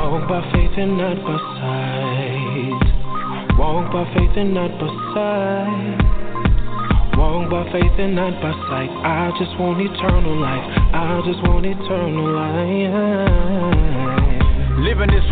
Walk by faith and not by sight. Walk by faith and not by sight. Walk by faith and not by sight. I just want eternal life. I just want eternal life. Living this.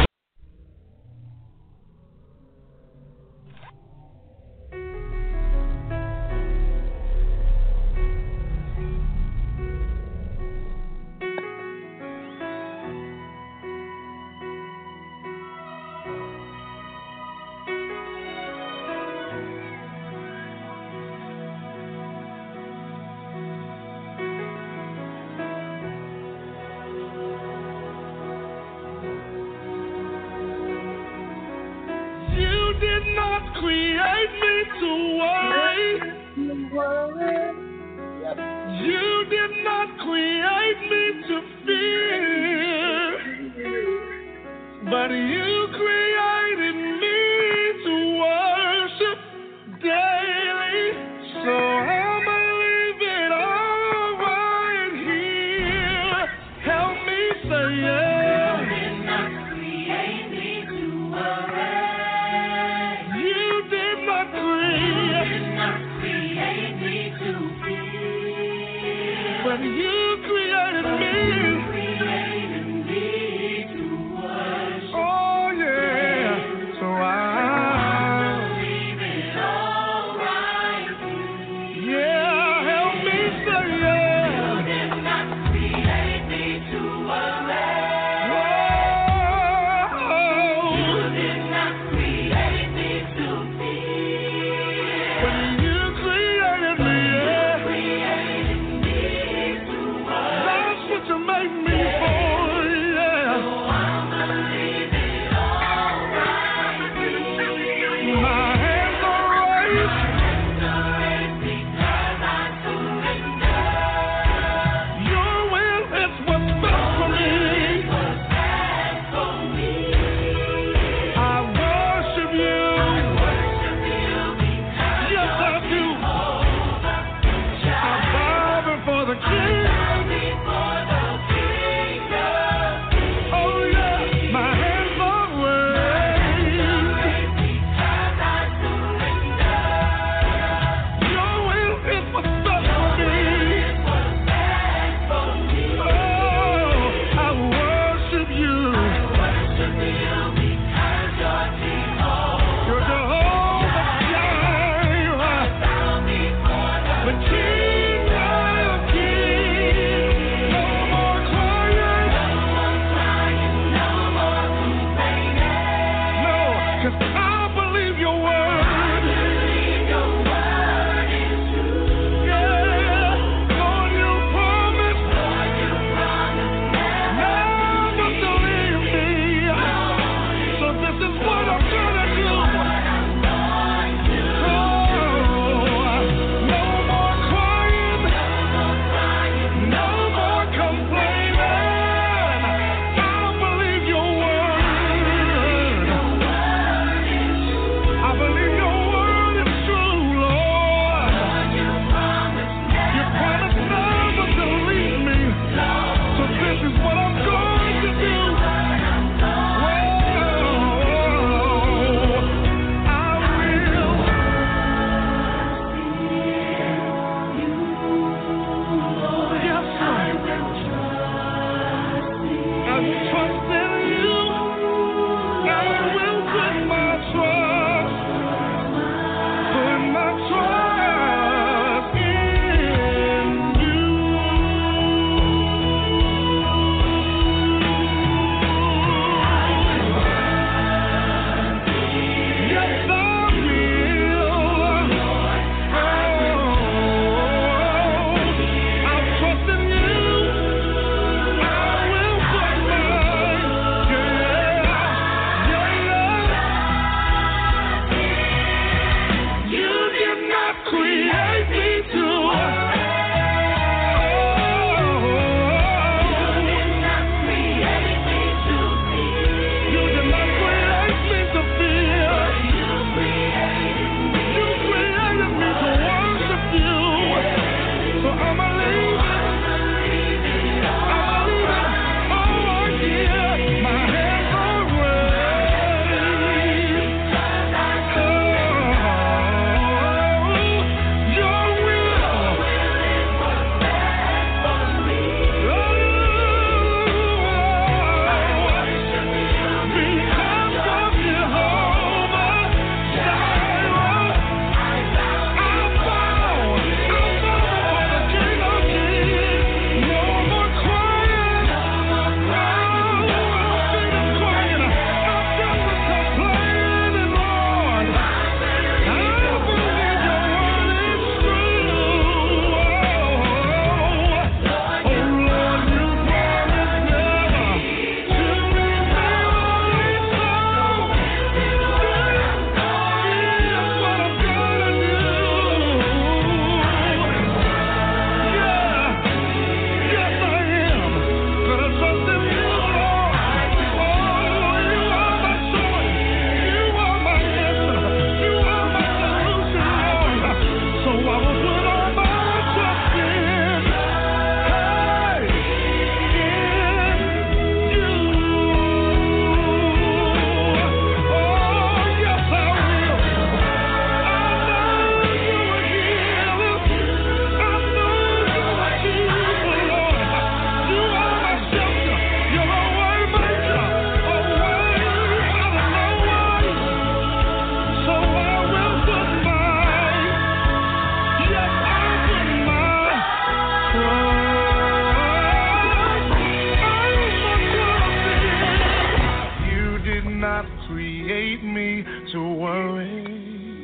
not create me to worry.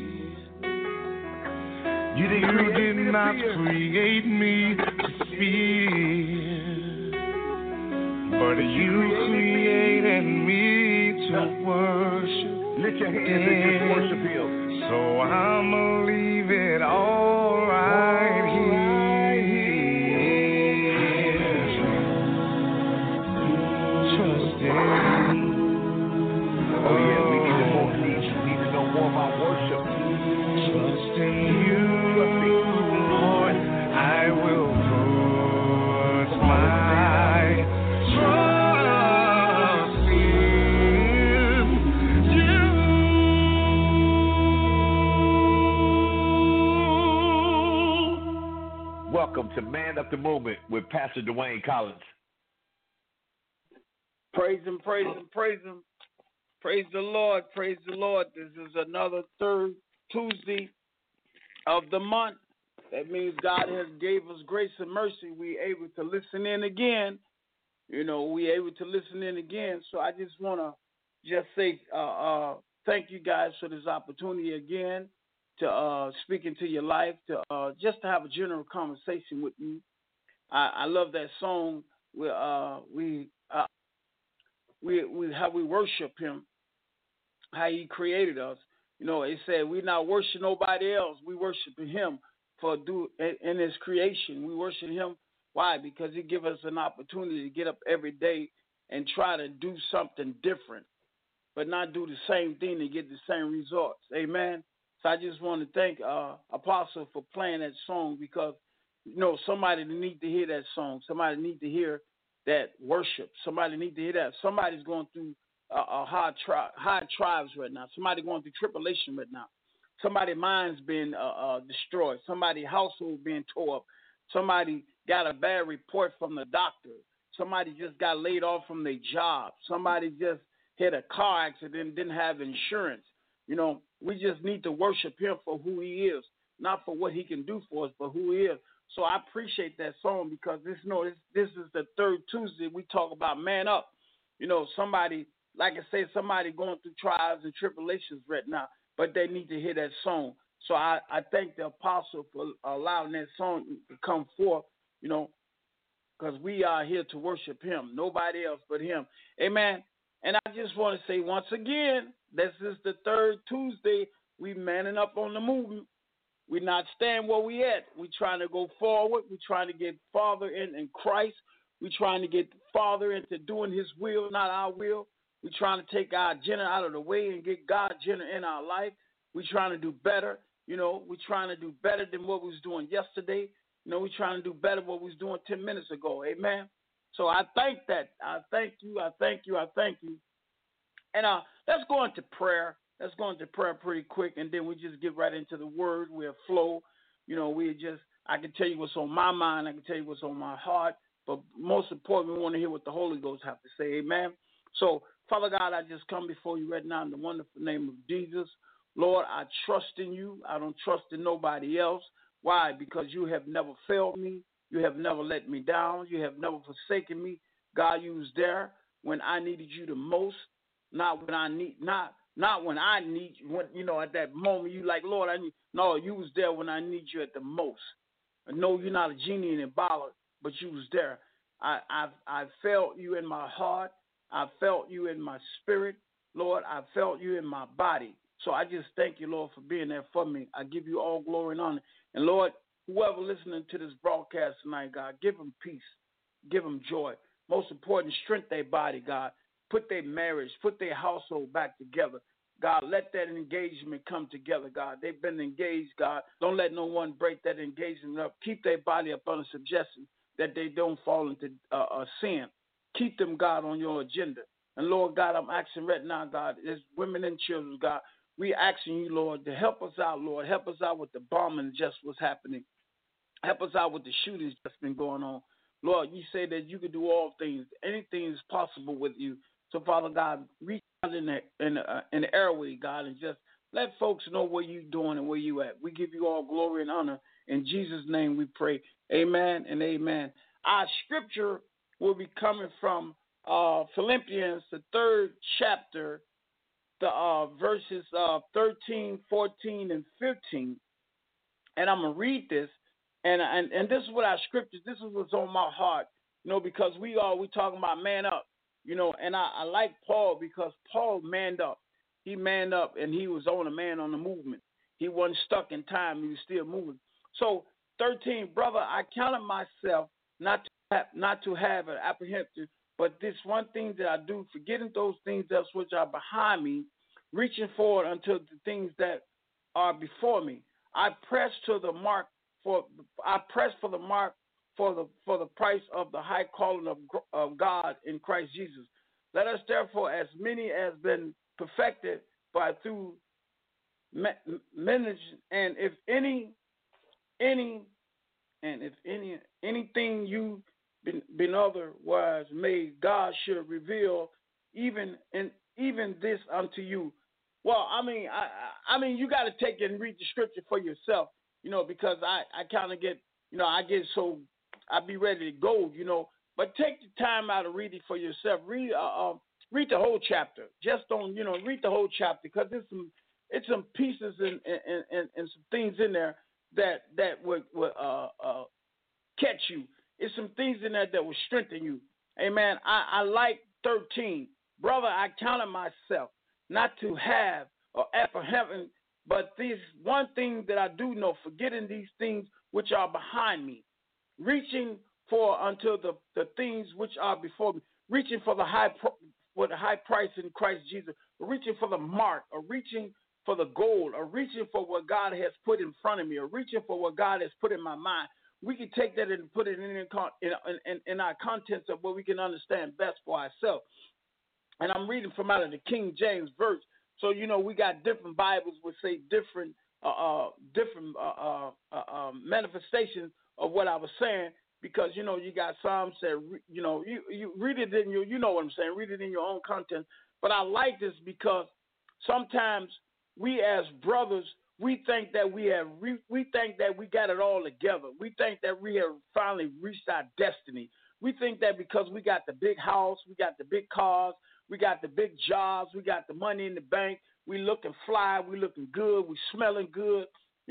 You did not create me to fear, but you created me to worship. Lift your hands and just worship Him. So I'ma leave it all right here. Trust in. Oh yeah, we need to know more about worship. Trust in you, Lord. I will put my trust in you. Welcome to Man Up the Movement with Pastor Dwayne Collins. Praise him, praise him, praise him. Praise the Lord, praise the Lord. This is another third Tuesday of the month. That means God has gave us grace and mercy. We able to listen in again. We able to listen in again. So I just want to just say thank you guys for this opportunity again to speak into your life, to just to have a general conversation with you. I love that song where we how we worship Him, how He created us. It said we not worship nobody else. We worship Him in His creation. We worship Him. Why? Because He give us an opportunity to get up every day and try to do something different, but not do the same thing and get the same results. Amen. So I just want to thank Apostle for playing that song, because somebody need to hear that song. Somebody need to hear that worship. Somebody need to hear that. Somebody's going through hard trials right now. Somebody going through tribulation right now. Somebody's mind's been destroyed. Somebody's household being tore up. Somebody got a bad report from the doctor. Somebody just got laid off from their job. Somebody just had a car accident, didn't have insurance. We just need to worship Him for who He is, not for what He can do for us, but who He is. So I appreciate that song, because this is the third Tuesday we talk about man up. Somebody, like I say, somebody going through trials and tribulations right now, but they need to hear that song. So I thank the Apostle for allowing that song to come forth, because we are here to worship Him, nobody else but Him. Amen. And I just want to say once again, this is the third Tuesday. We manning up on the movement. We're not staying where we at. We're trying to go forward. We're trying to get farther in Christ. We're trying to get farther into doing His will, not our will. We're trying to take our agenda out of the way and get God's agenda in our life. We're trying to do better. We're trying to do better than what we was doing yesterday. We're trying to do better than what we was doing 10 minutes ago. Amen. So I thank that. I thank you. I thank you. I thank you. And let's go into prayer. Let's go into prayer pretty quick, and then we just get right into the word. We'll flow. I can tell you what's on my mind. I can tell you what's on my heart. But most important, we want to hear what the Holy Ghost have to say. Amen. So, Father God, I just come before you right now in the wonderful name of Jesus. Lord, I trust in you. I don't trust in nobody else. Why? Because you have never failed me. You have never let me down. You have never forsaken me. God, you was there when I needed you the most, not when I need you, at that moment you like, Lord, I need. No, you was there when I need you at the most. I know you're not a genie in a bottle, but you was there. I felt you in my heart. I felt you in my spirit. Lord, I felt you in my body. So I just thank you, Lord, for being there for me. I give you all glory and honor. And Lord, whoever listening to this broadcast tonight, God, give them peace. Give them joy. Most important, strengthen their body, God. Put their marriage, put their household back together. God, let that engagement come together, God. They've been engaged, God. Don't let no one break that engagement up. Keep their body up under subjection, that they don't fall into sin. Keep them, God, on your agenda. And Lord God, I'm asking right now, God, as women and children, God, we asking you, Lord, to help us out, Lord. Help us out with the bombing just what's happening. Help us out with the shootings that's been going on. Lord, you say that you can do all things. Anything is possible with you. So, Father God, reach out in the airway, God, and just let folks know what you're doing and where you at. We give you all glory and honor. In Jesus' name we pray. Amen and amen. Our scripture will be coming from Philippians, the 3rd chapter, the verses 13, 14, and 15, and I'm gonna read this, and this is what our scriptures. This is what's on my heart, because we talking about man up, and I like Paul because Paul manned up. He manned up, and he was on a man on the movement. He wasn't stuck in time. He was still moving. So 13, brother, I counted myself not to have an apprehension, but this one thing that I do, forgetting those things else which are behind me, reaching forward unto the things that are before me. I press for the mark for the price of the high calling of God in Christ Jesus. Let us therefore, as many as been perfected by through manage, and if anything you been otherwise made, God should reveal even this unto you. Well, I mean, you got to take it and read the scripture for yourself, because I kind of get, I be ready to go, but take the time out to read it for yourself. Read the whole chapter. Just don't, read the whole chapter, because it's some pieces and some things in there that would catch you. It's some things in there that will strengthen you. Amen. I like 13. Brother, I counted myself not to have or apprehend, but this one thing that I do know, forgetting these things which are behind me, reaching for until the things which are before me, reaching for the high price in Christ Jesus, reaching for the mark, or reaching for the goal, or reaching for what God has put in front of me, or reaching for what God has put in my mind. We can take that and put it in our contents of what we can understand best for ourselves. And I'm reading from out of the King James verse. So, we got different Bibles which say different manifestations of what I was saying, because, you got some that, you read it in your, what I'm saying, read it in your own content. But I like this because sometimes we as brothers, we think that we got it all together. We think that we have finally reached our destiny. We think that because we got the big house, we got the big cars, we got the big jobs, we got the money in the bank, we looking fly, we looking good, we smelling good.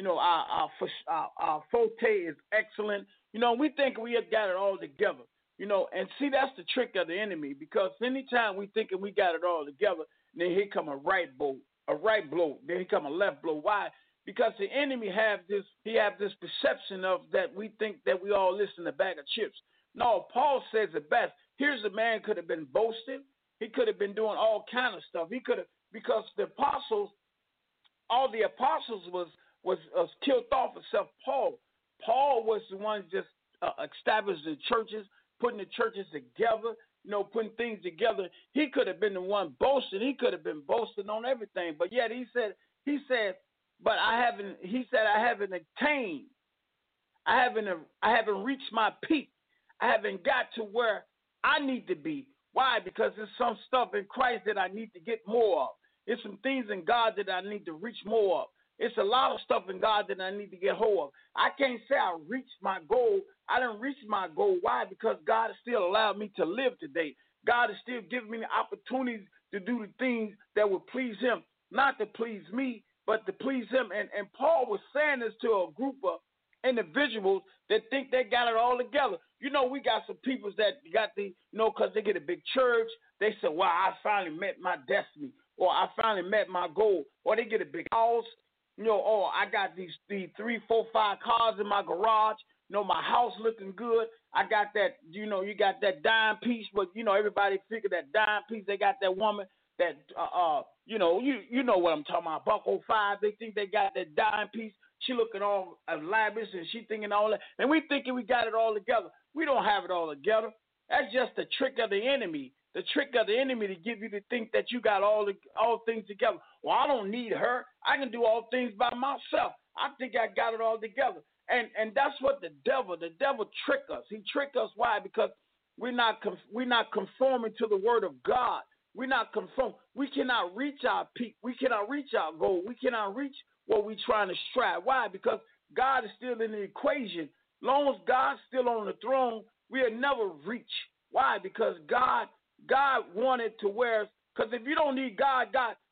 Our forte is excellent. We think we have got it all together. And see, that's the trick of the enemy, because anytime we thinking we got it all together, then here come a right blow, then here come a left blow. Why? Because the enemy have this perception of that we think that we all listen to a bag of chips. No, Paul says it best. Here's a man could have been boasting. He could have been doing all kind of stuff. He could have, because all the apostles was killed off except Paul. Paul was the one just established the churches, putting the churches together, putting things together. He could have been the one boasting. He could have been boasting on everything. But yet he said, but I haven't attained. I haven't reached my peak. I haven't got to where I need to be. Why? Because there's some stuff in Christ that I need to get more of. There's some things in God that I need to reach more of. It's a lot of stuff in God that I need to get hold of. I can't say I reached my goal. I didn't reach my goal. Why? Because God has still allowed me to live today. God is still giving me the opportunities to do the things that would please him. Not to please me, but to please him. And Paul was saying this to a group of individuals that think they got it all together. We got some people that got because they get a big church. They say, well, I finally met my destiny, or I finally met my goal, or they get a big house. Oh, I got these 3, 4, 5 cars in my garage. My house looking good. I got that, you got that dime piece, but, everybody figure that dime piece. They got that woman that, you know what I'm talking about, $105. They think they got that dime piece. She looking all lavish, and she thinking all that. And we thinking we got it all together. We don't have it all together. That's just the trick of the enemy. The trick of the enemy to give you to think that you got all things together. Well, I don't need her. I can do all things by myself. I think I got it all together. And that's what the devil trick us. He trick us. Why? Because we're not conforming to the word of God. We're not conform. We cannot reach our peak. We cannot reach our goal. We cannot reach what we're trying to strive. Why? Because God is still in the equation. Long as God's still on the throne, we'll never reach. Why? Because God wanted to wear us. Because if you don't need God,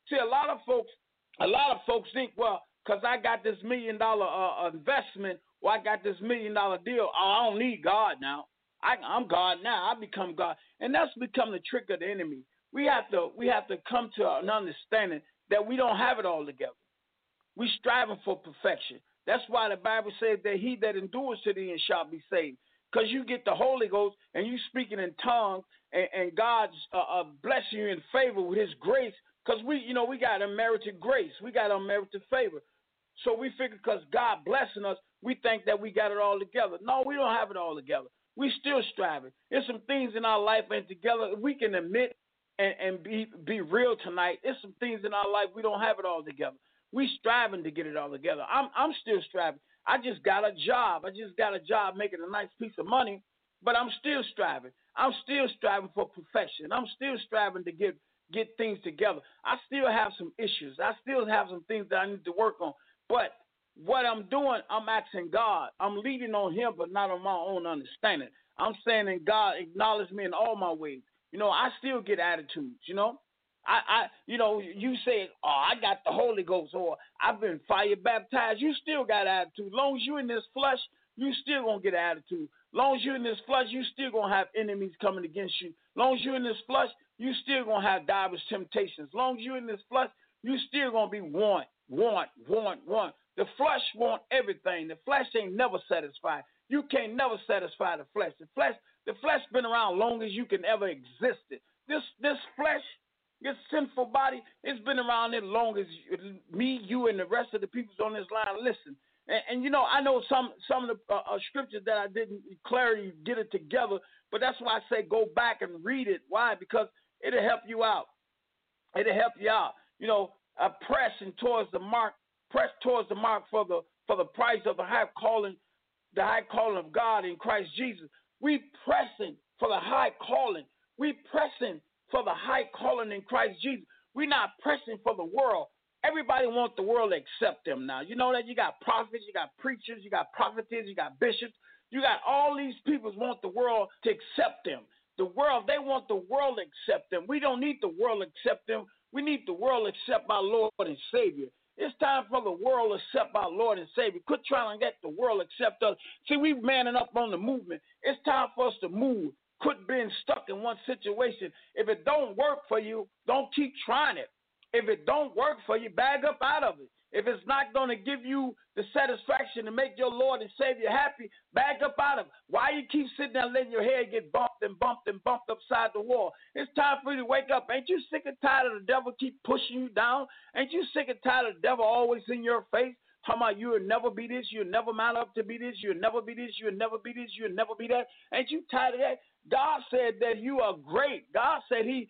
See, a lot of folks think, well, because I got this $1 million investment, or I got this $1 million deal, I don't need God now. I'm God now. I become God, and that's become the trick of the enemy. We have to come to an understanding that we don't have it all together. We striving for perfection. That's why the Bible says that he that endures to the end shall be saved. Because you get the Holy Ghost and you speaking in tongues, and God's blessing you in favor with his grace. Because we got unmerited grace. We got unmerited favor. So we figure because God blessing us, we think that we got it all together. No, we don't have it all together. We still striving. There's some things in our life ain't together. We can admit and be real tonight. There's some things in our life we don't have it all together. We striving to get it all together. I'm still striving. I just got a job. Making a nice piece of money, but I'm still striving. I'm still striving for perfection. I'm still striving to get things together. I still have some issues. I still have some things that I need to work on. But what I'm doing, I'm asking God. I'm leaning on him, but not on my own understanding. I'm saying, and God acknowledge me in all my ways. I still get attitudes, you say, oh, I got the Holy Ghost, or I've been fire baptized. You still got attitude. As long as you in this flesh, you still going to get attitude. As long as you in this flesh, you still going to have enemies coming against you. As long as you in this flesh, you still going to have diverse temptations. As long as you in this flesh, you still going to be want. The flesh want everything. The flesh ain't never satisfied. You can't never satisfy the flesh. The flesh been around long as you can ever exist. This flesh, this sinful body, it's been around as long as me, you, and the rest of the people on this line listen. And I know some of the scriptures that I didn't clarity get it together, but that's why I say go back and read it. Why? Because it'll help you out. Pressing towards the mark. Press towards the mark for the prize of the high calling of God in Christ Jesus. We pressing for the high calling. We pressing for the high calling in Christ Jesus. We're not pressing for the world. Everybody wants the world to accept them now. You know that you got prophets, you got preachers, you got prophetess, you got bishops. You got all these people want the world to accept them. They want the world to accept them. We don't need the world to accept them. We need the world to accept our Lord and Savior. It's time for the world to accept our Lord and Savior. Quit trying to get the world to accept us. See, we manning up on the movement. It's time for us to move. Quit being stuck in one situation. If it don't work for you, don't keep trying it. If it don't work for you, bag up out of it. If it's not going to give you the satisfaction to make your Lord and Savior happy, bag up out of it. Why you keep sitting there letting your head get bumped upside the wall? It's time for you to wake up. Ain't you sick and tired of the devil keep pushing you down? Ain't you sick and tired of the devil always in your face? Talking about you'll never be this, you'll never mount up to be this, you'll never be this, you'll never be this, you'll never be that. Ain't you tired of that? God said that you are great. God said he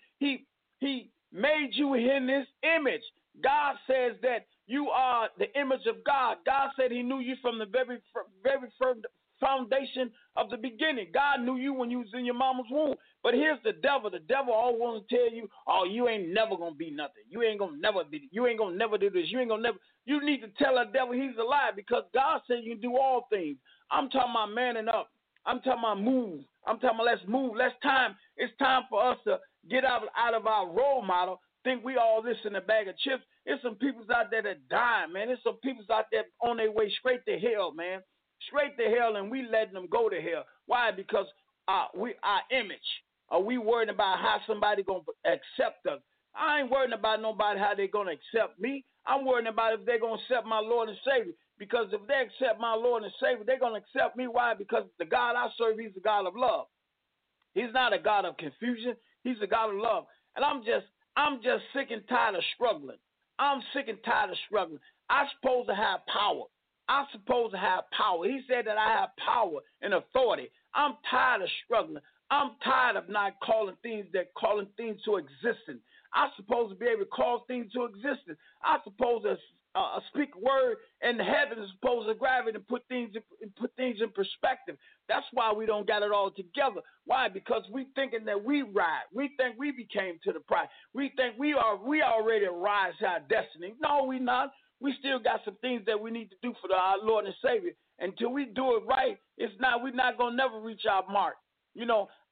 made you in his image. God says that you are the image of God. God said he knew you from the very first foundation of the beginning. God knew you when you was in your mama's womb. But here's the devil. The devil always wants to tell you, oh, you ain't never going to be nothing. You ain't going to never be. You ain't going to never do this. You ain't going to never. You need to tell the devil he's a lie because God said you can do all things. I'm talking about manning up. I'm talking about move. I'm talking about let's move. It's time for us to get out of our role model. Think we all this in a bag of chips. There's some peoples out there that dying, man. There's some peoples out there on their way straight to hell, man. Straight to hell, and we letting them go to hell. Why? Because our image. Are we worried about how somebody going to accept us? I ain't worried about nobody how they going to accept me. I'm worried about if they're going to accept my Lord and Savior. Because if they accept my Lord and Savior, they're going to accept me. Why? Because the God I serve, he's a God of love. He's not a God of confusion. He's a God of love. And I'm just sick and tired of struggling. I'm sick and tired of struggling. I'm supposed to have power. I'm supposed to have power. He said that I have power and authority. I'm tired of struggling. I'm tired of not calling things to existence. I'm supposed to be able to call things to existence. I'm supposed to speak a word, and the heavens is supposed to grab it and put things in perspective. That's why we don't got it all together. Why? Because we thinking that we ride. We think we became to the prize. We think we already rise to our destiny. No, we not. We still got some things that we need to do for our Lord and Savior. Until we do it right, we're not gonna never reach our mark. You know,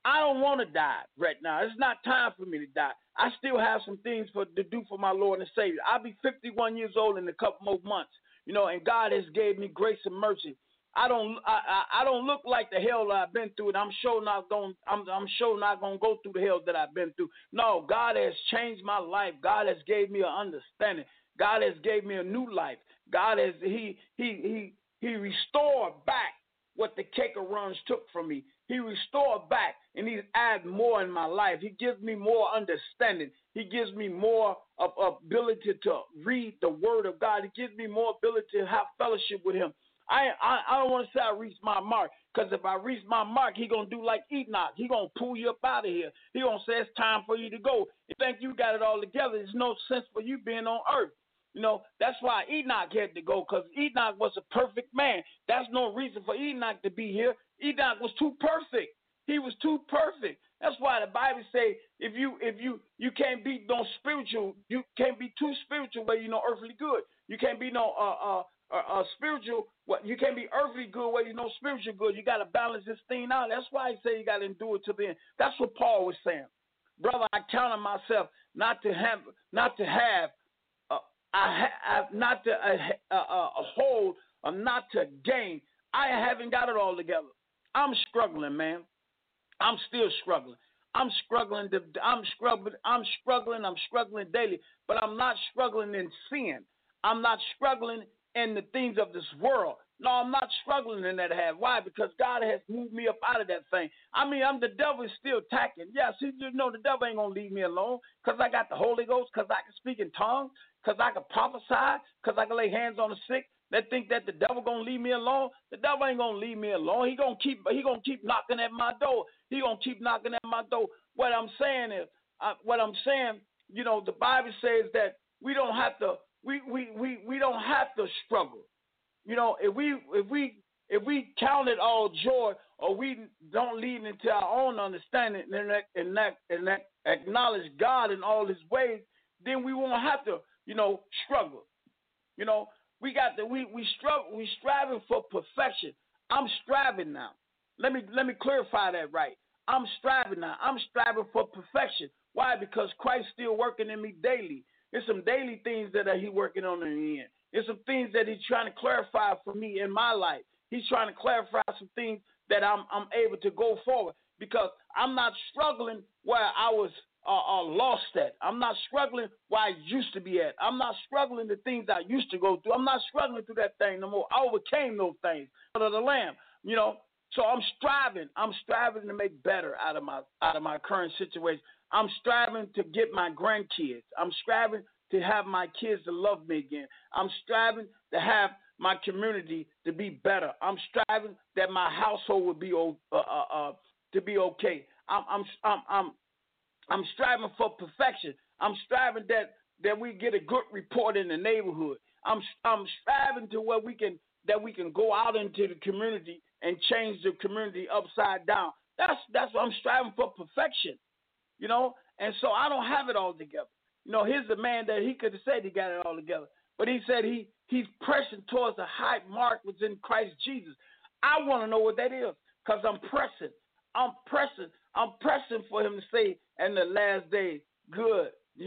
I don't want to die right now. It's not time for me to die. I still have some things to do for my Lord and Savior. I'll be 51 years old in a couple more months, and God has gave me grace and mercy. I don't look like the hell that I've been through, and I'm sure not going to go through the hell that I've been through. No, God has changed my life. God has gave me an understanding. God has gave me a new life. God has he restored back what the Cakerons took from me. He restored back, and he's added more in my life. He gives me more understanding. He gives me more ability to read the word of God. He gives me more ability to have fellowship with him. I don't want to say I reached my mark, because if I reach my mark, he's going to do like Enoch. He's going to pull you up out of here. He's going to say it's time for you to go. You think you got it all together. There's no sense for you being on earth. That's why Enoch had to go, because Enoch was a perfect man. That's no reason for Enoch to be here. Enoch was too perfect. He was too perfect. That's why the Bible say if you can't be no spiritual, you can't be too spiritual where you know earthly good. You can't be no spiritual. You can't be earthly good where you know spiritual good. You got to balance this thing out. That's why he say you got to endure to the end. That's what Paul was saying, brother. I count on myself not to hold or not to gain. I haven't got it all together. I'm struggling, man. I'm still struggling. I'm struggling daily, but I'm not struggling in sin. I'm not struggling in the things of this world. No, I'm not struggling in that half. Why? Because God has moved me up out of that thing. The devil is still attacking. Yes, the devil ain't going to leave me alone, because I got the Holy Ghost, because I can speak in tongues, because I can prophesy, because I can lay hands on the sick. They think that the devil going to leave me alone. The devil ain't going to leave me alone. He going to keep knocking at my door. He going to keep knocking at my door. What I'm saying is, the Bible says that we don't have to, we don't have to struggle. If we count it all joy, or we don't lean into our own understanding and acknowledge God in all his ways, then we won't have to, struggle. We striving for perfection. I'm striving now. Let me clarify that right. I'm striving now. I'm striving for perfection. Why? Because Christ's still working in me daily. There's some daily things that he working on in the end. There's some things that he's trying to clarify for me in my life. He's trying to clarify some things that I'm able to go forward, because I'm not struggling where I was lost at. I'm not struggling where I used to be at. I'm not struggling the things I used to go through. I'm not struggling through that thing no more. I overcame those things out of the Lamb, So I'm striving. I'm striving to make better out of my current situation. I'm striving to get my grandkids. I'm striving to have my kids to love me again. I'm striving to have my community to be better. I'm striving that my household would be to be okay. I'm striving for perfection. I'm striving that we get a good report in the neighborhood. I'm striving to where we can go out into the community and change the community upside down. That's what I'm striving for, perfection. And so I don't have it all together. Here's a man that he could have said he got it all together, but he said he's pressing towards the high mark within Christ Jesus. I want to know what that is, because I'm pressing. I'm pressing for him to say in the last days, good,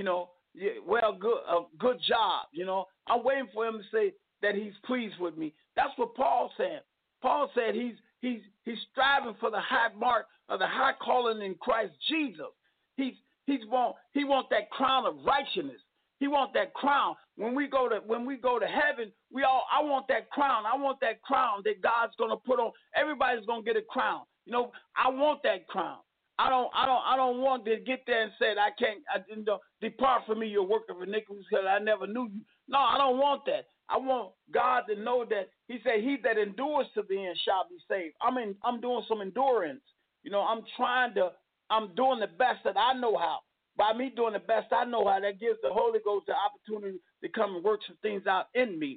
good job. I'm waiting for him to say that he's pleased with me. That's what Paul said. Paul said he's striving for the high mark of the high calling in Christ Jesus. He want that crown of righteousness. He want that crown. When we go to heaven, I want that crown. I want that crown that God's gonna put on. Everybody's gonna get a crown. I want that crown. I don't want to get there and say I can't. Depart from me, you work of iniquity, because I never knew you. No, I don't want that. I want God to know that he said, he that endures to the end shall be saved. I'm doing some endurance. I'm doing the best that I know how. By me doing the best I know how, that gives the Holy Ghost the opportunity to come and work some things out in me.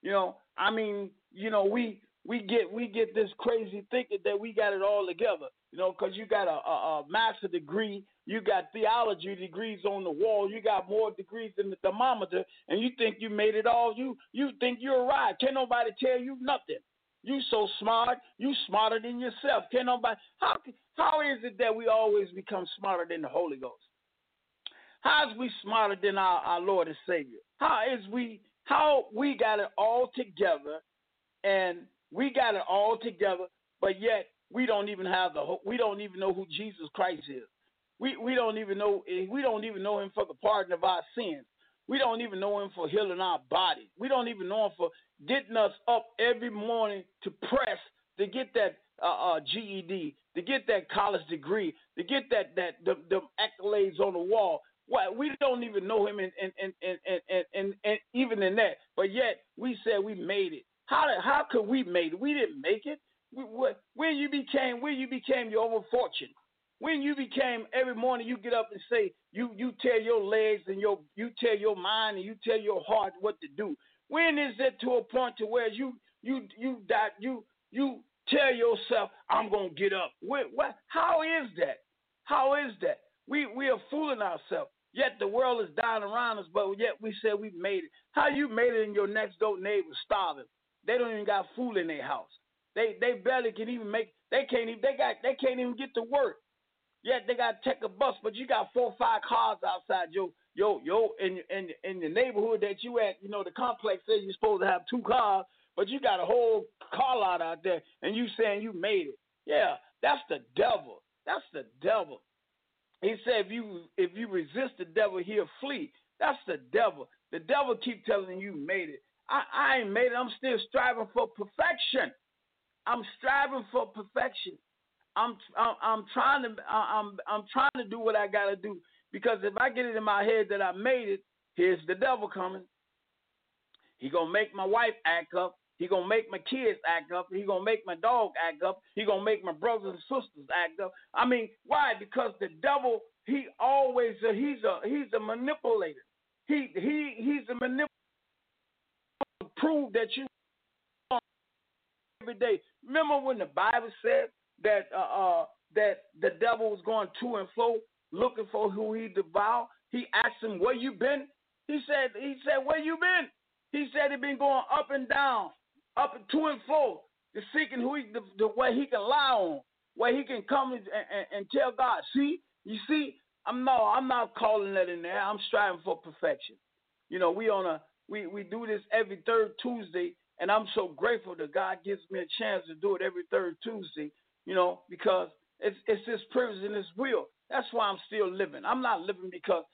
We get this crazy thinking that we got it all together, because you got a master's degree, you got theology degrees on the wall, you got more degrees than the thermometer, and you think you made it all. You think you're right. Can't nobody tell you nothing. You so smart. You smarter than yourself. Can't nobody. How is it that we always become smarter than the Holy Ghost? How is we smarter than our Lord and Savior? How we got it all together, and we got it all together, but yet we don't even we don't even know who Jesus Christ is. We don't even know him for the pardon of our sins. We don't even know him for healing our bodies. We don't even know him for getting us up every morning to press to get that GED, to get that college degree, to get the accolades on the wall. What we don't even know him and even in that, but yet we said we made it. How could we make it? We didn't make it. When you became your own fortune. When you became every morning you get up and say you tell your legs and you tell your mind and you tell your heart what to do. When is it to a point to where you tell yourself I'm gonna get up? What? How is that? How is that? We are fooling ourselves. Yet the world is dying around us, but yet we said we made it. How you made it and your next door neighbor starving? They don't even got food in their house. They barely can even make. They can't even get to work. Yet they got to take a bus, but you got 4 or 5 cars outside in the neighborhood that you at. You know the complex says you're supposed to have 2 cars, but you got a whole car lot out there, and you saying you made it. Yeah, that's the devil. That's the devil. He said if you resist the devil, he'll flee. That's the devil. The devil keep telling you made it. I ain't made it. I'm still striving for perfection. I'm striving for perfection. I'm trying to do what I gotta do, because if I get it in my head that I made it, here's the devil coming. He gonna make my wife act up. He gonna make my kids act up. He gonna make my dog act up. He gonna make my brothers and sisters act up. I mean, why? Because the devil, he's a manipulator. He's a manipulator to prove that you every day. Remember when the Bible said that the devil was going to and fro looking for who he devour? He asked him, "Where you been?" He said, "Where you been?" He said he been going up and down, up and to and fro, to seeking the way he can lie on, where he can come and tell God, "See, you see, I'm not calling that in there. I'm striving for perfection." You know, we do this every 3rd Tuesday, and I'm so grateful that God gives me a chance to do it every 3rd Tuesday. You know, because it's His privilege and His will. That's why I'm still living. I'm not living because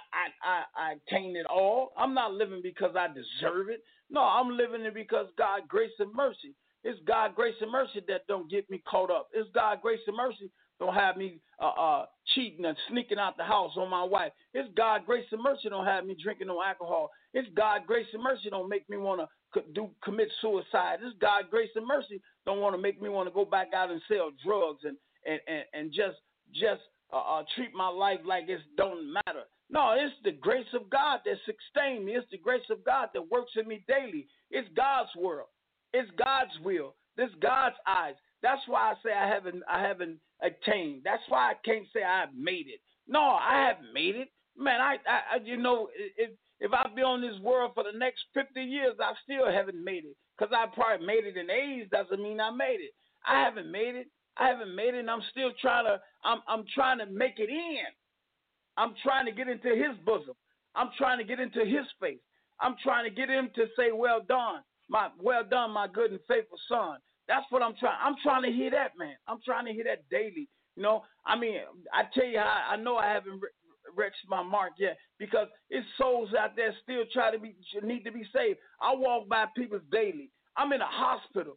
I obtained it all. I'm not living because I deserve it. No, I'm living it because God grace and mercy. It's God grace and mercy that don't get me caught up. It's God grace and mercy don't have me cheating and sneaking out the house on my wife. It's God grace and mercy don't have me drinking no alcohol. It's God grace and mercy don't make me want to commit suicide. It's God grace and mercy don't want to make me want to go back out and sell drugs and just treat my life like it don't matter. No, it's the grace of God that sustains me. It's the grace of God that works in me daily. It's God's world. It's God's will. It's God's eyes. That's why I say I haven't attained. That's why I can't say I made it. No, I haven't made it. Man, I if I've been on this world for the next 50 years, I still haven't made it. Because I probably made it in AIDS doesn't mean I made it. I haven't made it. And I'm still trying to make it in. I'm trying to get into His bosom. I'm trying to get into His face. I'm trying to get Him to say, well done, my good and faithful son. That's what I'm trying. I'm trying to hear that, man. I'm trying to hear that daily. You know, I mean, I tell you how I know I haven't reached my mark yet, because it's souls out there still need to be saved. I walk by people daily. I'm in a hospital.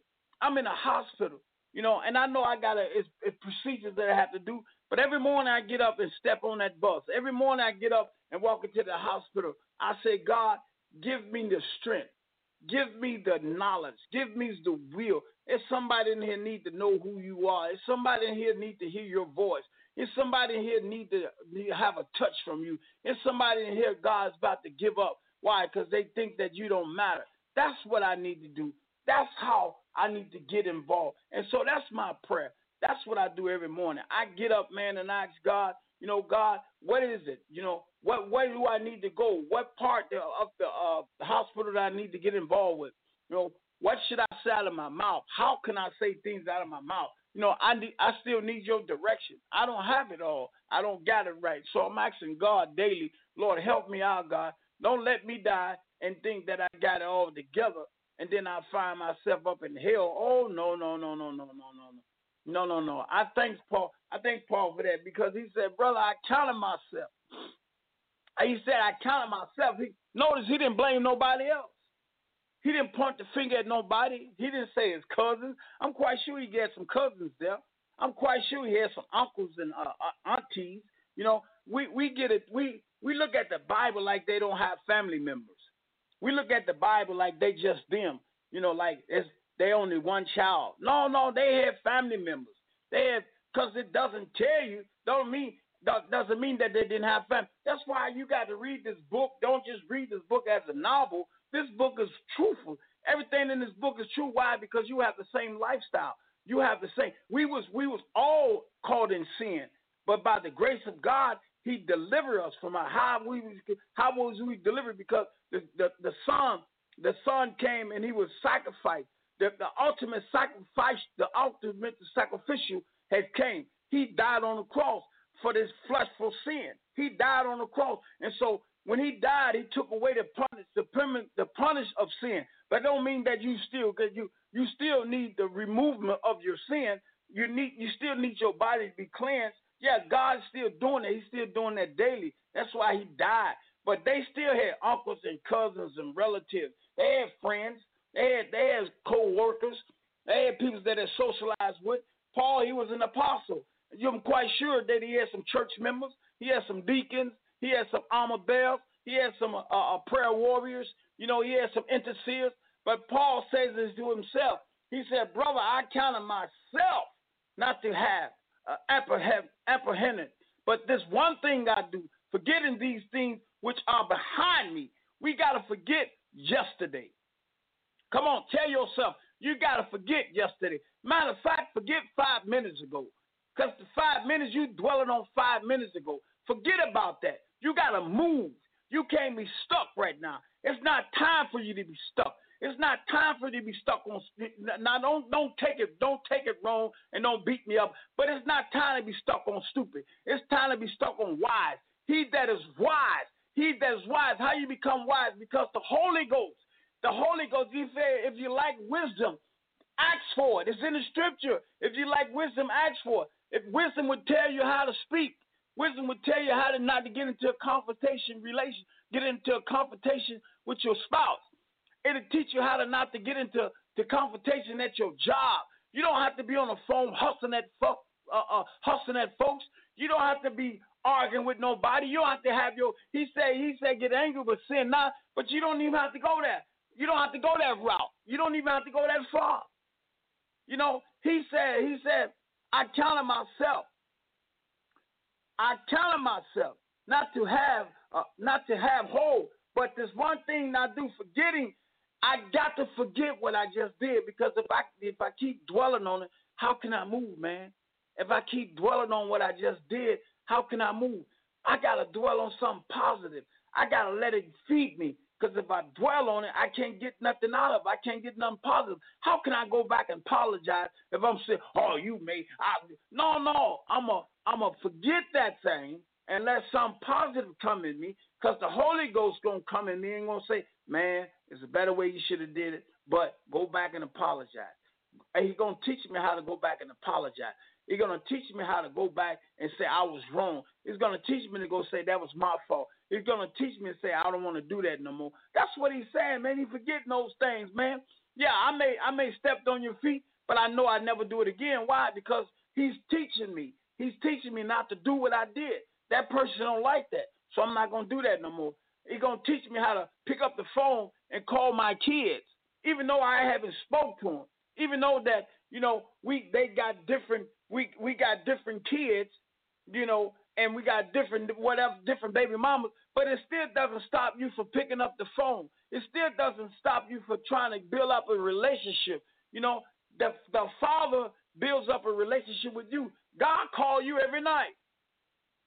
You know, and I know it's procedures that I have to do. But every morning I get up and step on that bus. Every morning I get up and walk into the hospital. I say, God, give me the strength. Give me the knowledge. Give me the will. If somebody in here need to know who you are. If somebody in here need to hear your voice. If somebody in here need to have a touch from you. If somebody in here God's about to give up. Why? Because they think that you don't matter. That's what I need to do. That's how I need to get involved. And so that's my prayer. That's what I do every morning. I get up, man, and I ask God, you know, God, what is it? You know, where do I need to go? What part of the hospital do I need to get involved with? You know, What should I say out of my mouth? How can I say things out of my mouth? I still need your direction. I don't have it all. I don't got it right. So I'm asking God daily, Lord, help me out, God. Don't let me die and think that I got it all together, and then I find myself up in hell. Oh, no. No. I thank Paul for that, because he said, brother, I counted myself. He said, I counted myself. Notice he didn't blame nobody else. He didn't point the finger at nobody. He didn't say his cousins. I'm quite sure he had some cousins there. I'm quite sure he had some uncles and aunties. We get it. We look at the Bible like they don't have family members. We look at the Bible like they just them. Like they only one child. No, they have family members. They have, because it doesn't tell you. Doesn't mean that they didn't have family. That's why you got to read this book. Don't just read this book as a novel. This book is truthful. Everything in this book is true. Why? Because you have the same lifestyle. You have the same. We was all caught in sin, but by the grace of God, He delivered us from how was we delivered? Because the Son came and He was sacrificed. The ultimate sacrifice, the ultimate sacrificial had came. He died on the cross for this fleshful sin. He died on the cross, and so when He died, He took away the punish of sin. But don't mean that you still need the removal of your sin. You still need your body to be cleansed. Yeah, God's still doing it. He's still doing that daily. That's why He died. But they still had uncles and cousins and relatives. They had friends. They had co-workers. They had people that they socialized with. Paul, he was an apostle. I'm quite sure that he had some church members. He had some deacons. He had some armor bearers. He had some prayer warriors. He had some intercessors. But Paul says this to himself. He said, brother, I counted myself not to have apprehended. But this one thing I do, forgetting these things which are behind me. We got to forget yesterday. Come on, tell yourself, you got to forget yesterday. Matter of fact, forget 5 minutes ago. Because the 5 minutes you dwelling on 5 minutes ago. Forget about that. You got to move. You can't be stuck right now. It's not time for you to be stuck. It's not time for you to be stuck on. Now, don't take it wrong and don't beat me up. But it's not time to be stuck on stupid. It's time to be stuck on wise. He that is wise. How you become wise? Because the Holy Ghost, He said, if you like wisdom, ask for it. It's in the scripture. If you like wisdom, ask for it. If wisdom would tell you how to speak, wisdom would tell you how to not to get into a confrontation with your spouse. It'll teach you how to not to get into the confrontation at your job. You don't have to be on the phone hustling at folks. You don't have to be arguing with nobody. You don't have to have he said get angry but sin not, but you don't even have to go there. You don't have to go that route. You don't even have to go that far. He said, I counted myself not to have hold. But there's one thing I do, forgetting. I got to forget what I just did, because if I keep dwelling on it, how can I move, man? If I keep dwelling on what I just did, how can I move? I got to dwell on something positive. I got to let it feed me, because if I dwell on it, I can't get nothing out of it. I can't get nothing positive. How can I go back and apologize if I'm saying, oh, you made – No. I'm a forget that thing and let something positive come in me, because the Holy Ghost going to come in me and going to say, man, it's a better way you should have did it, but go back and apologize. And He's going to teach me how to go back and apologize. He's going to teach me how to go back and say I was wrong. He's going to teach me to go say that was my fault. He's going to teach me to say I don't want to do that no more. That's what He's saying, man. He's forgetting those things, man. Yeah, I may stepped on your feet, but I know I never do it again. Why? Because He's teaching me. He's teaching me not to do what I did. That person don't like that, so I'm not going to do that no more. He's going to teach me how to pick up the phone and call my kids, even though I haven't spoke to them, even though that, we got different kids, and we got different baby mamas, but it still doesn't stop you from picking up the phone. It still doesn't stop you from trying to build up a relationship. The Father builds up a relationship with you. God calls you every night.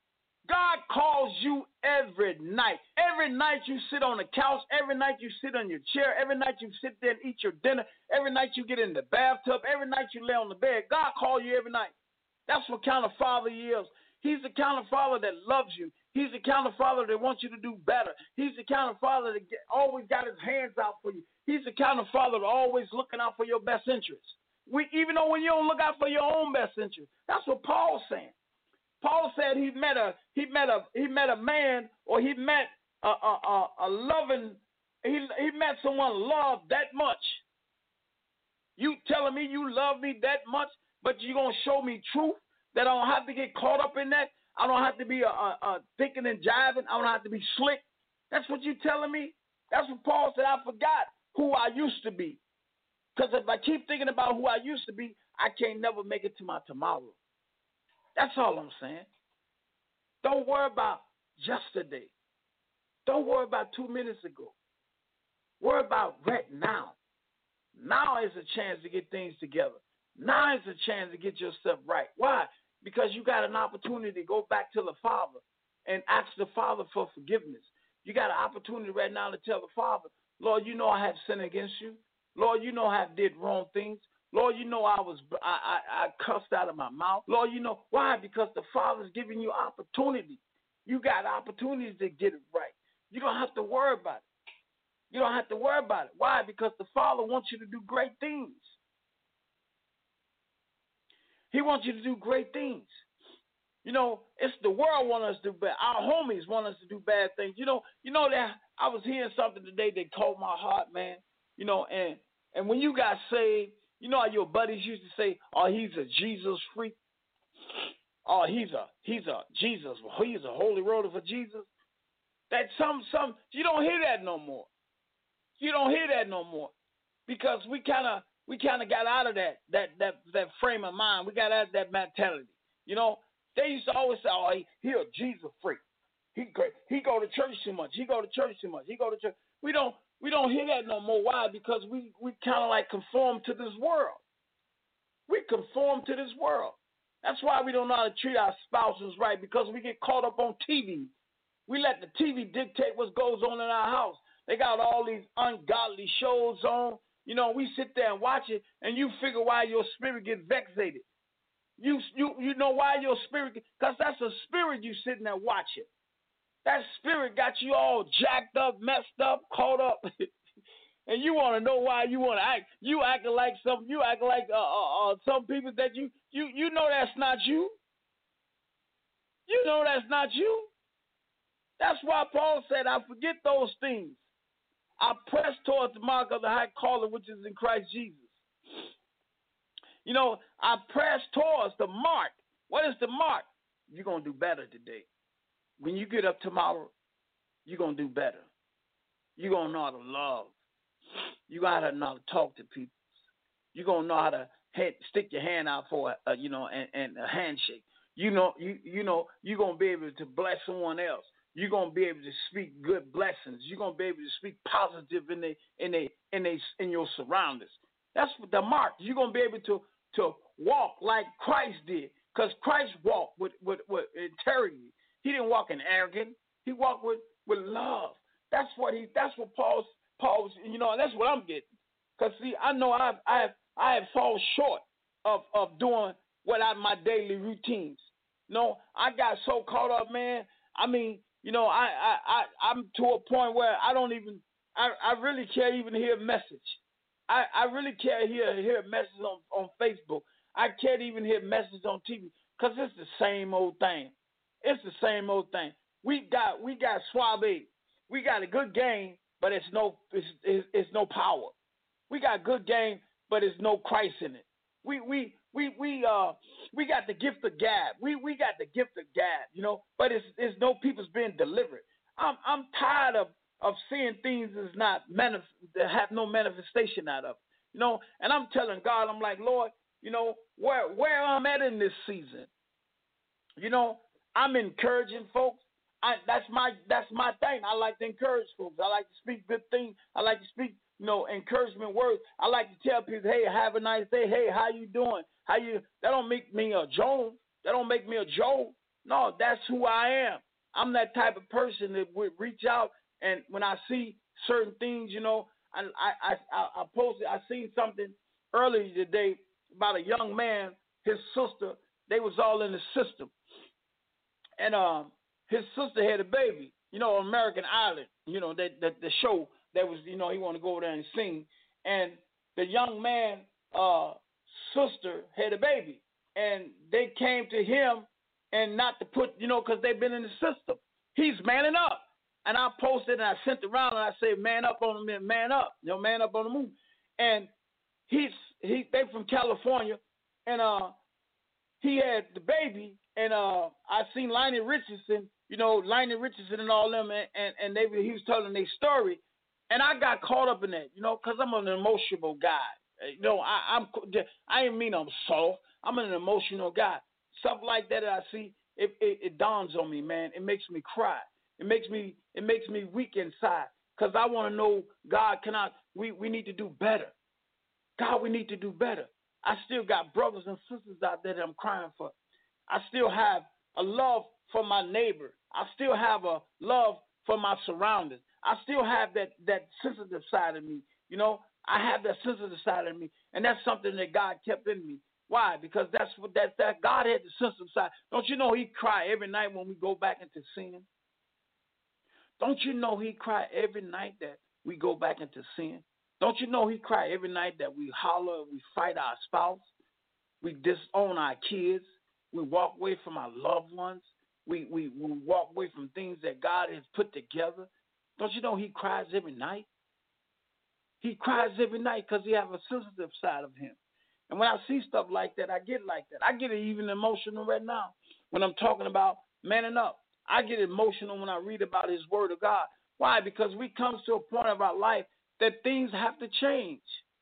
God calls you every night. Every night you sit on the couch. Every night you sit on your chair. Every night you sit there and eat your dinner. Every night you get in the bathtub. Every night you lay on the bed. God calls you every night. That's what kind of father he is. He's the kind of father that loves you. He's the kind of father that wants you to do better. He's the kind of father that always got his hands out for you. He's the kind of father that always looking out for your best interests. Even though when you don't look out for your own best interest. That's what Paul's saying. Paul said he met a man, or he met a loving, he met someone loved that much. You telling me you love me that much, but you gonna show me truth that I don't have to get caught up in that. I don't have to be thinking and jiving. I don't have to be slick. That's what you telling me. That's what Paul said. I forgot who I used to be, because if I keep thinking about who I used to be, I can't never make it to my tomorrow. That's all I'm saying. Don't worry about yesterday. Don't worry about 2 minutes ago. Worry about right now. Now is a chance to get things together. Now is a chance to get yourself right. Why? Because you got an opportunity to go back to the Father and ask the Father for forgiveness. You got an opportunity right now to tell the Father, Lord, you know I have sinned against you. Lord, you know I have did wrong things. Lord, you know I cussed out of my mouth. Lord, you know why? Because the Father's giving you opportunity. You got opportunities to get it right. You don't have to worry about it. You don't have to worry about it. Why? Because the Father wants you to do great things. He wants you to do great things. You know, it's the world want us to do bad. Our homies want us to do bad things. You know that I was hearing something today that caught my heart, man. You know, and when you got saved, you know how your buddies used to say, "Oh, he's a Jesus freak. Oh, he's a Jesus. He's a holy roller for Jesus." That some you don't hear that no more. You don't hear that no more, because we kind of got out of that frame of mind. We got out of that mentality. You know, they used to always say, "Oh, he a Jesus freak. He go to church too much. He go to church too much. He go to church." We don't hear that no more. Why? Because we kind of like conform to this world. We conform to this world. That's why we don't know how to treat our spouses right, because we get caught up on TV. We let the TV dictate what goes on in our house. They got all these ungodly shows on. You know, we sit there and watch it, and you figure why your spirit gets vexated. You know why your spirit, because that's a spirit you sitting there watching. That spirit got you all jacked up, messed up, caught up, and you want to know why you want to act. You acting like some people that you know that's not you. You know that's not you. That's why Paul said, "I forget those things. I press towards the mark of the high calling which is in Christ Jesus." You know, I press towards the mark. What is the mark? You're going to do better today. When you get up tomorrow, you're going to do better. You're going to know how to love. You're going to know how to talk to people. You're going to know how to stick your hand out for and a handshake. You're going to be able to bless someone else. You're going to be able to speak good blessings. You're going to be able to speak positive in your surroundings. That's what the mark. You're going to be able to walk like Christ did, because Christ walked with integrity. He didn't walk in arrogance. He walked with love. That's what Paul's. That's what I'm getting. Because see, I know I have fallen short of doing my daily routines. No, I got so caught up, man. I mean, I'm to a point where I don't even. I really can't even hear a message. I really can't hear a message on Facebook. I can't even hear a message on TV, because it's the same old thing. It's the same old thing. We got suave. We got a good game, but it's no power. We got good game, but it's no Christ in it. We got the gift of gab. We got the gift of gab, but it's no people's being delivered. I'm tired of seeing things that's not that have no manifestation out of it, And I'm telling God, I'm like, Lord, where I'm at in this season, I'm encouraging folks. That's my thing. I like to encourage folks. I like to speak good things. I like to speak, encouragement words. I like to tell people, hey, have a nice day. Hey, how you doing? That don't make me a Joan. That don't make me a Joe. No, that's who I am. I'm that type of person that would reach out, and when I see certain things, I posted. I seen something earlier today about a young man, his sister. They was all in the system, and his sister had a baby. American Idol. The show that was. He wanted to go over there and sing, and the young man, sister had a baby, and they came to him. And not to put, because they've been in the system. He's manning up. And I posted and I sent it around and I said, man up on the man up. Man up on the move. And they from California. And he had the baby. And I seen Lionel Richardson, Lionel Richardson and all them. And he was telling their story. And I got caught up in that, because I'm an emotional guy. I didn't mean I'm soft. I'm an emotional guy. Stuff like that I see, it dawns on me, man. It makes me cry. It makes me weak inside because I want to know, God, we need to do better. God, we need to do better. I still got brothers and sisters out there that I'm crying for. I still have a love for my neighbor. I still have a love for my surroundings. I still have that sensitive side of me. I have that sensitive side of me, and that's something that God kept in me. Why? Because that's God had the sensitive side. Don't you know He cry every night when we go back into sin? Don't you know He cry every night that we go back into sin? Don't you know He cry every night that we holler, we fight our spouse, we disown our kids, we walk away from our loved ones, we walk away from things that God has put together? Don't you know He cries every night? He cries every night because He has a sensitive side of Him. And when I see stuff like that, I get like that. I get even emotional right now when I'm talking about manning up. I get emotional when I read about His Word of God. Why? Because we come to a point of our life that things have to change.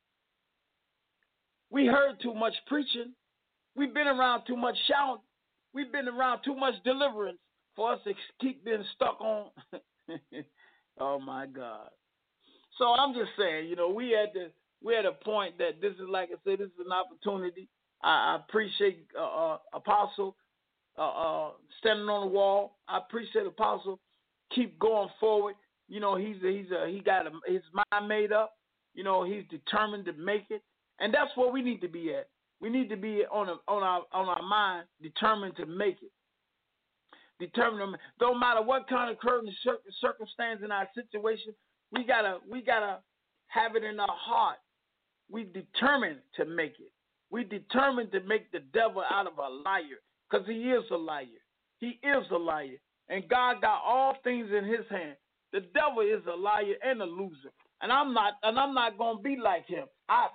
We heard too much preaching. We've been around too much shouting. We've been around too much deliverance for us to keep being stuck on. Oh, my God. So I'm just saying, we're at a point that this is, like I said, this is an opportunity. I appreciate Apostle standing on the wall. I appreciate Apostle keep going forward. He got his mind made up. He's determined to make it, and that's where we need to be at. We need to be on our mind, determined to make it. Determined, don't matter what kind of current circumstance in our situation, we gotta have it in our heart. We determined to make it. We determined to make the devil out of a liar, because he is a liar. He is a liar, and God got all things in His hand. The devil is a liar and a loser, and I'm not gonna be like him. I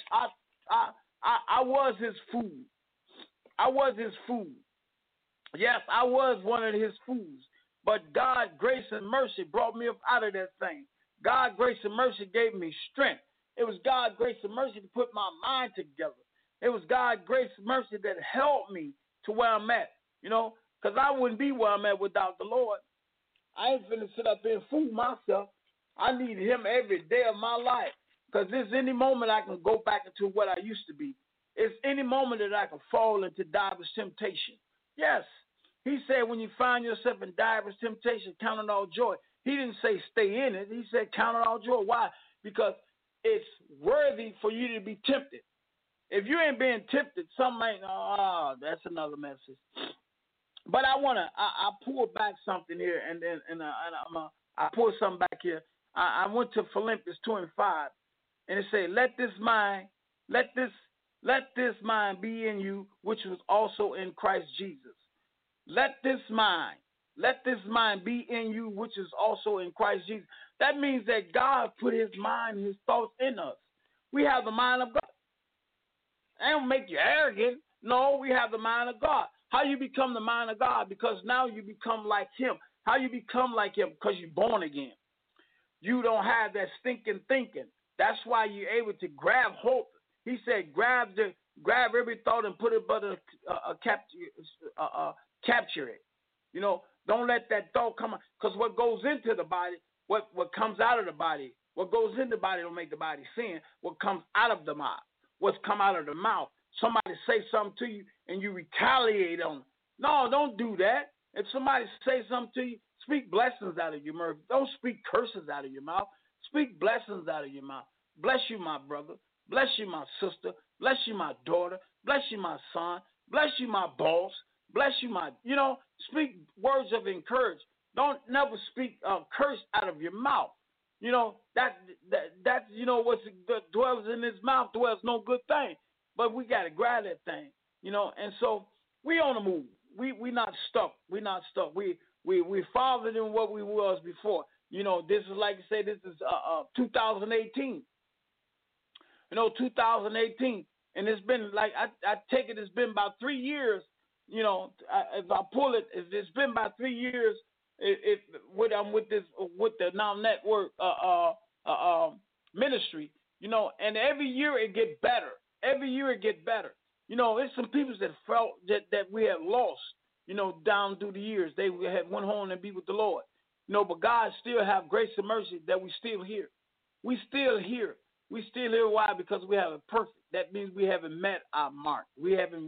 was his fool. I was his fool. Yes, I was one of his fools, but God, grace and mercy brought me up out of that thing. God, grace and mercy gave me strength. It was God, grace and mercy to put my mind together. It was God, grace and mercy that helped me to where I'm at, because I wouldn't be where I'm at without the Lord. I ain't finna sit up here and fool myself. I need Him every day of my life, because there's any moment I can go back into what I used to be. It's any moment that I can fall into diverse temptation. Yes, He said when you find yourself in diverse temptation, count it all joy. He didn't say stay in it. He said count it all joy. Why? Because it's worthy for you to be tempted. If you ain't being tempted, something ain't. That's another message. But I pull back something here, and I pull something back here. I went to Philippians 2:5, and it said, let this mind be in you, which was also in Christ Jesus. Let this mind be in you, which is also in Christ Jesus. That means that God put His mind, His thoughts in us. We have the mind of God. That don't make you arrogant. No, we have the mind of God. How you become the mind of God? Because now you become like Him. How you become like Him? Because you're born again. You don't have that stinking thinking. That's why you're able to grab hope. He said, grab every thought and put it but capture it. Don't let that thought come out. Because what goes into the body, what comes out of the body, what goes in the body don't make the body sin. What comes out of the mouth, what's come out of the mouth. Somebody say something to you and you retaliate on it. No, don't do that. If somebody say something to you, speak blessings out of your mouth. Don't speak curses out of your mouth. Speak blessings out of your mouth. Bless you, my brother. Bless you, my sister. Bless you, my daughter. Bless you, my son. Bless you, my boss. Bless you, speak words of encouragement. Don't never speak curse out of your mouth. That what dwells in his mouth dwells no good thing. But we got to grab that thing, and so we on the move. We not stuck. We not stuck. We farther than what we was before. This is like I say, this is 2018. 2018, and it's been like I take it. It's been about 3 years. If I pull it, it's been about 3 years. With the Now Network ministry, and every year it get better. Every year it get better. There's some people that felt that we have lost, down through the years. They had went home and be with the Lord. But God still have grace and mercy that we still here. We still here. We still here. Why? Because we haven't perfect. That means we haven't met our mark. We haven't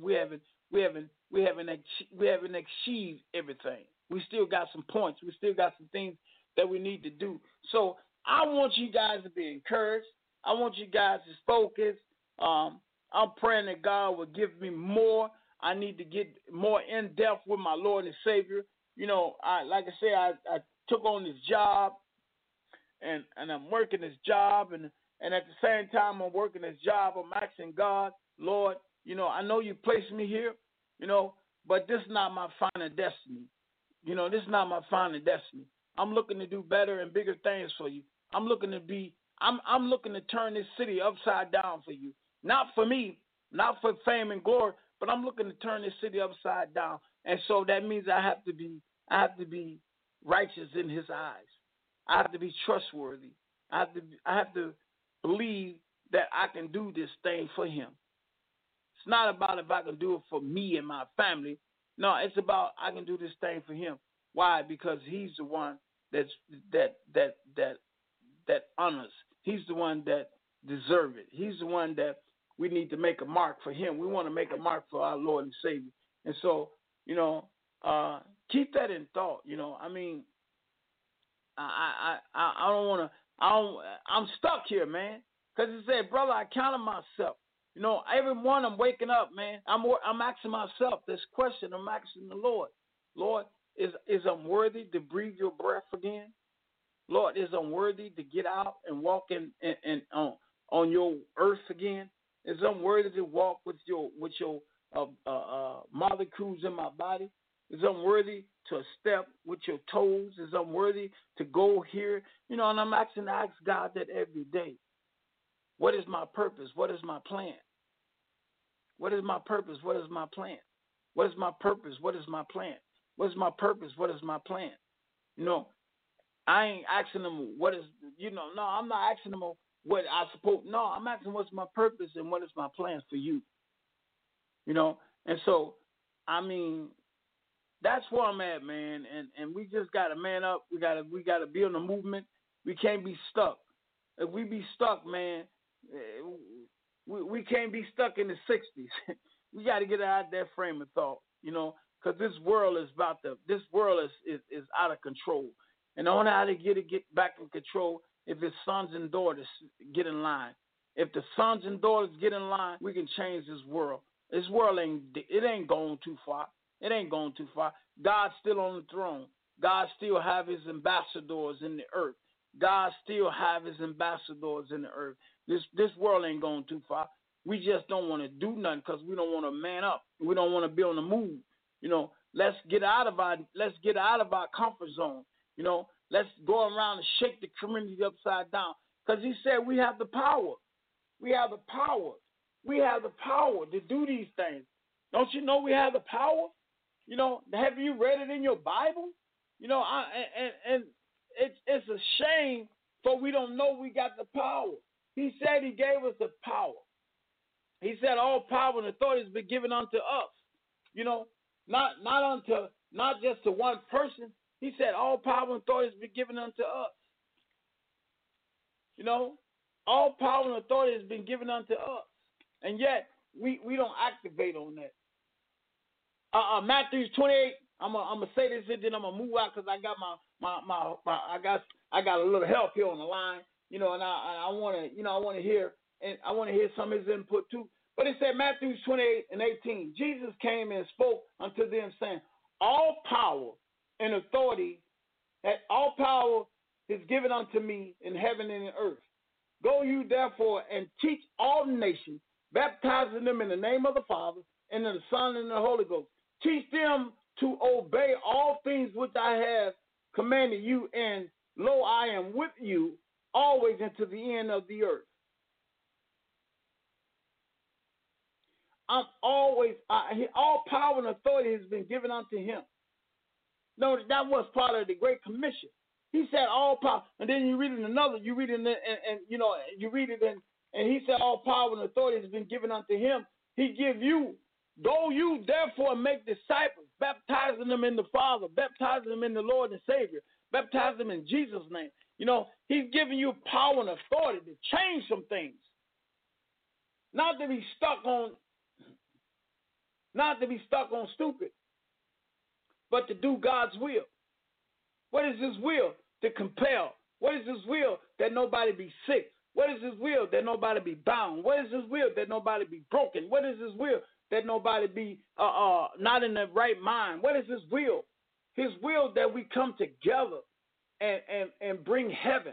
achieved everything. We still got some points. We still got some things that we need to do. So I want you guys to be encouraged. I want you guys to focus. I'm praying that God will give me more. I need to get more in depth with my Lord and Savior. I took on this job, and I'm working this job, and at the same time I'm working this job, I'm asking God, Lord, I know you placed me here, but this is not my final destiny. This is not my final destiny. I'm looking to do better and bigger things for you. I'm looking to turn this city upside down for you. Not for me, not for fame and glory, but I'm looking to turn this city upside down. And so that means I have to be righteous in his eyes. I have to be trustworthy. I have to believe that I can do this thing for him. It's not about if I can do it for me and my family. No, it's about I can do this thing for him. Why? Because he's the one that honors. He's the one that deserves it. He's the one that we need to make a mark for him. We want to make a mark for our Lord and Savior. And so, keep that in thought. I don't want to. I'm stuck here, man. Because he said, brother, I counted myself. Every morning I'm waking up, man. I'm asking myself this question. I'm asking the Lord, Lord, is I'm worthy to breathe your breath again? Lord, is I'm worthy to get out and walk on your earth again? Is I'm worthy to walk with your molecules in my body? Is I'm worthy to step with your toes? Is I'm worthy to go here? And I'm ask God that every day. What is my purpose? What is my plan? What is my purpose? What is my plan? What is my purpose? What is my plan? What is my purpose? What is my plan? I ain't asking them what is, no, I'm not asking them what I suppose. No, I'm asking what's my purpose and what is my plan for you. And so, that's where I'm at, man. And we just got to man up. We got to be on the movement. We can't be stuck. If we be stuck, man, we can't be stuck in the 60s. We got to get out of that frame of thought, because this world is is out of control. And the only how to get back in control if his sons and daughters get in line. If the sons and daughters get in line, we can change this world. This world ain't going too far. It ain't going too far. God's still on the throne. God still have his ambassadors in the earth. God still have his ambassadors in the earth. This world ain't going too far. We just don't want to do nothing because we don't want to man up. We don't want to be on the move. Let's get out of our comfort zone. Let's go around and shake the community upside down. Because he said we have the power. We have the power. We have the power to do these things. Don't you know we have the power? Have you read it in your Bible? And it's a shame for we don't know we got the power. He said he gave us the power. He said all power and authority has been given unto us. Not just to one person. He said all power and authority has been given unto us. All power and authority has been given unto us. And yet we don't activate on that. Matthew 28. I'm gonna say this and then I'm gonna move out because I got I got a little help here on the line, and I want to hear some of his input too. But it said Matthew 28:18. Jesus came and spoke unto them, saying, "All power and authority, all power is given unto me in heaven and in earth. Go you therefore and teach all nations, baptizing them in the name of the Father and of the Son and the Holy Ghost. Teach them to obey all things which I have commanded you, and lo, I am with you always unto the end of the earth." All power and authority has been given unto him. No, that was part of the Great Commission. He said all power, and then you read it and he said all power and authority has been given unto him. He give you, go you therefore and make disciples, baptizing them in the Father, baptizing them in the Lord and Savior, baptize them in Jesus' name. He's giving you power and authority to change some things. Not to be stuck on stupid, but to do God's will. What is his will? To compel. What is his will? That nobody be sick. What is his will? That nobody be bound. What is his will? That nobody be broken. What is his will? That nobody be not in the right mind. What is his will? His will that we come together and bring heaven.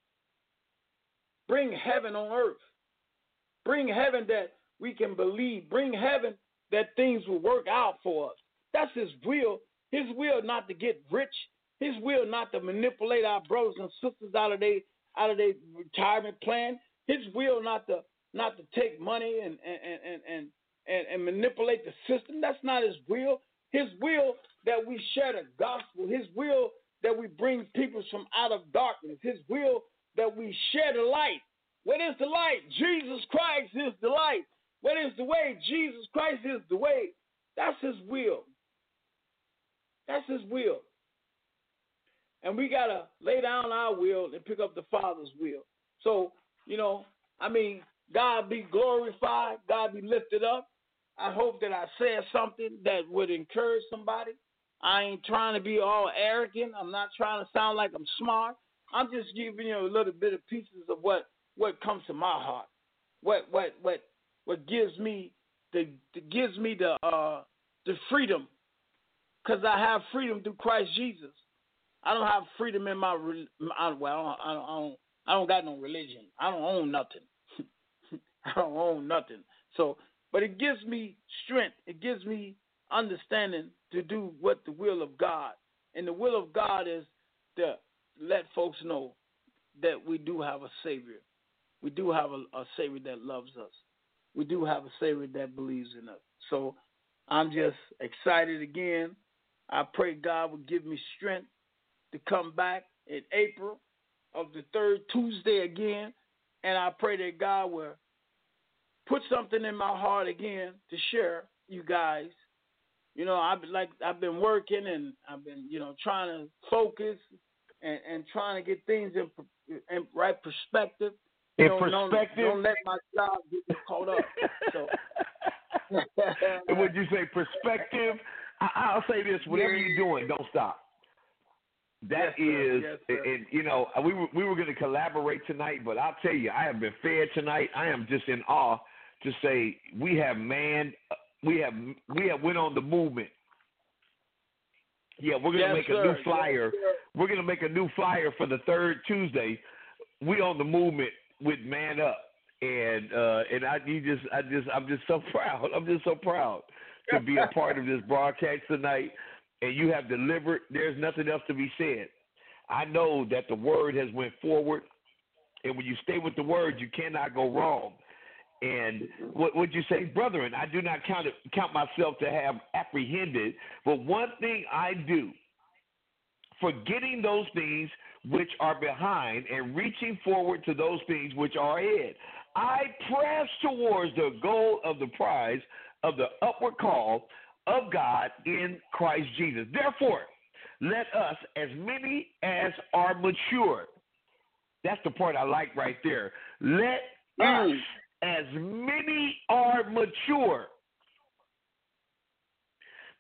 Bring heaven on earth. Bring heaven that we can believe. Bring heaven that things will work out for us. That's his will. His will not to get rich. His will not to manipulate our brothers and sisters out of their retirement plan. His will not to take money and manipulate the system. That's not his will. His will that we share the gospel. His will that we bring people from out of darkness. His will that we share the light. What is the light? Jesus Christ is the light. What is the way? Jesus Christ is the way. That's his will. That's his will. And we got to lay down our will and pick up the Father's will. So, God be glorified. God be lifted up. I hope that I said something that would encourage somebody. I ain't trying to be all arrogant. I'm not trying to sound like I'm smart. I'm just giving you a little bit of pieces of what comes to my heart. What gives me the freedom, because I have freedom through Christ Jesus. I don't have freedom in I don't got no religion. I don't own nothing. I don't own nothing. So, but it gives me strength. It gives me understanding to do what the will of God. And the will of God is to let folks know that we do have a Savior. We do have a Savior that loves us. We do have a Savior that believes in us. So I'm just excited again. I pray God will give me strength to come back in April of the third Tuesday again. And I pray that God will put something in my heart again to share you guys. I've been working and I've been, trying to focus and trying to get things in right perspective. Don't let my job get me caught up. So. And would you say perspective? I'll say this: whatever you're doing, don't stop. That is, and we were going to collaborate tonight, but I'll tell you, I have been fed tonight. I am just in awe to say we have went on the movement. Yeah, we're going to make a new flyer. We're going to make a new flyer for the third Tuesday. We on the movement with Man Up, and I'm just so proud. I'm just so proud to be a part of this broadcast tonight. And you have delivered. There's nothing else to be said. I know that the word has went forward, and when you stay with the word, you cannot go wrong. And what would you say, brethren? I do not count myself to have apprehended, but one thing I do, forgetting those things which are behind and reaching forward to those things which are ahead. I press towards the goal of the prize of the upward call of God in Christ Jesus. Therefore, let us, as many as are mature, that's the part I like right there. Let us, as many are mature,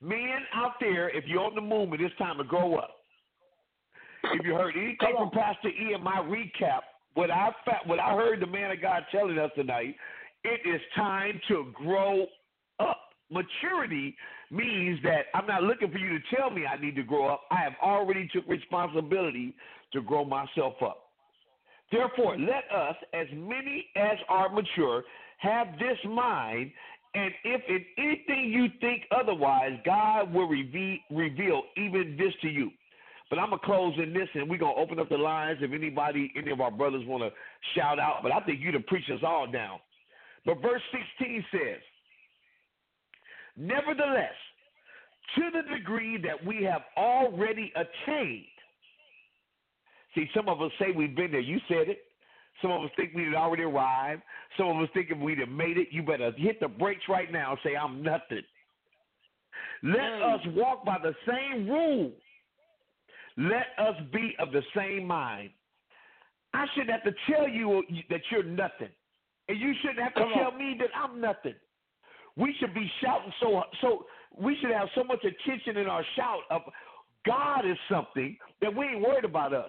Men out there, if you're on the movement, it's time to grow up. If you heard anything from Pastor E in my recap, what I heard the man of God telling us tonight, it is time to grow up. Maturity means that I'm not looking for you to tell me I need to grow up. I have already took responsibility to grow myself up. Therefore, let us, as many as are mature, have this mind, and if in anything you think otherwise, God will reveal even this to you. But I'm going to close in this, and we're going to open up the lines if any of our brothers want to shout out. But I think you done preach us all down. But verse 16 says, nevertheless, to the degree that we have already attained. See, some of us say we've been there. You said it. Some of us think we had already arrived. Some of us think if we'd have made it, you better hit the brakes right now and say, I'm nothing. Let us walk by the same rule. Let us be of the same mind. I shouldn't have to tell you that you're nothing. And you shouldn't have to tell me that I'm nothing. We should be shouting so we should have so much attention in our shout of God is something that we ain't worried about us.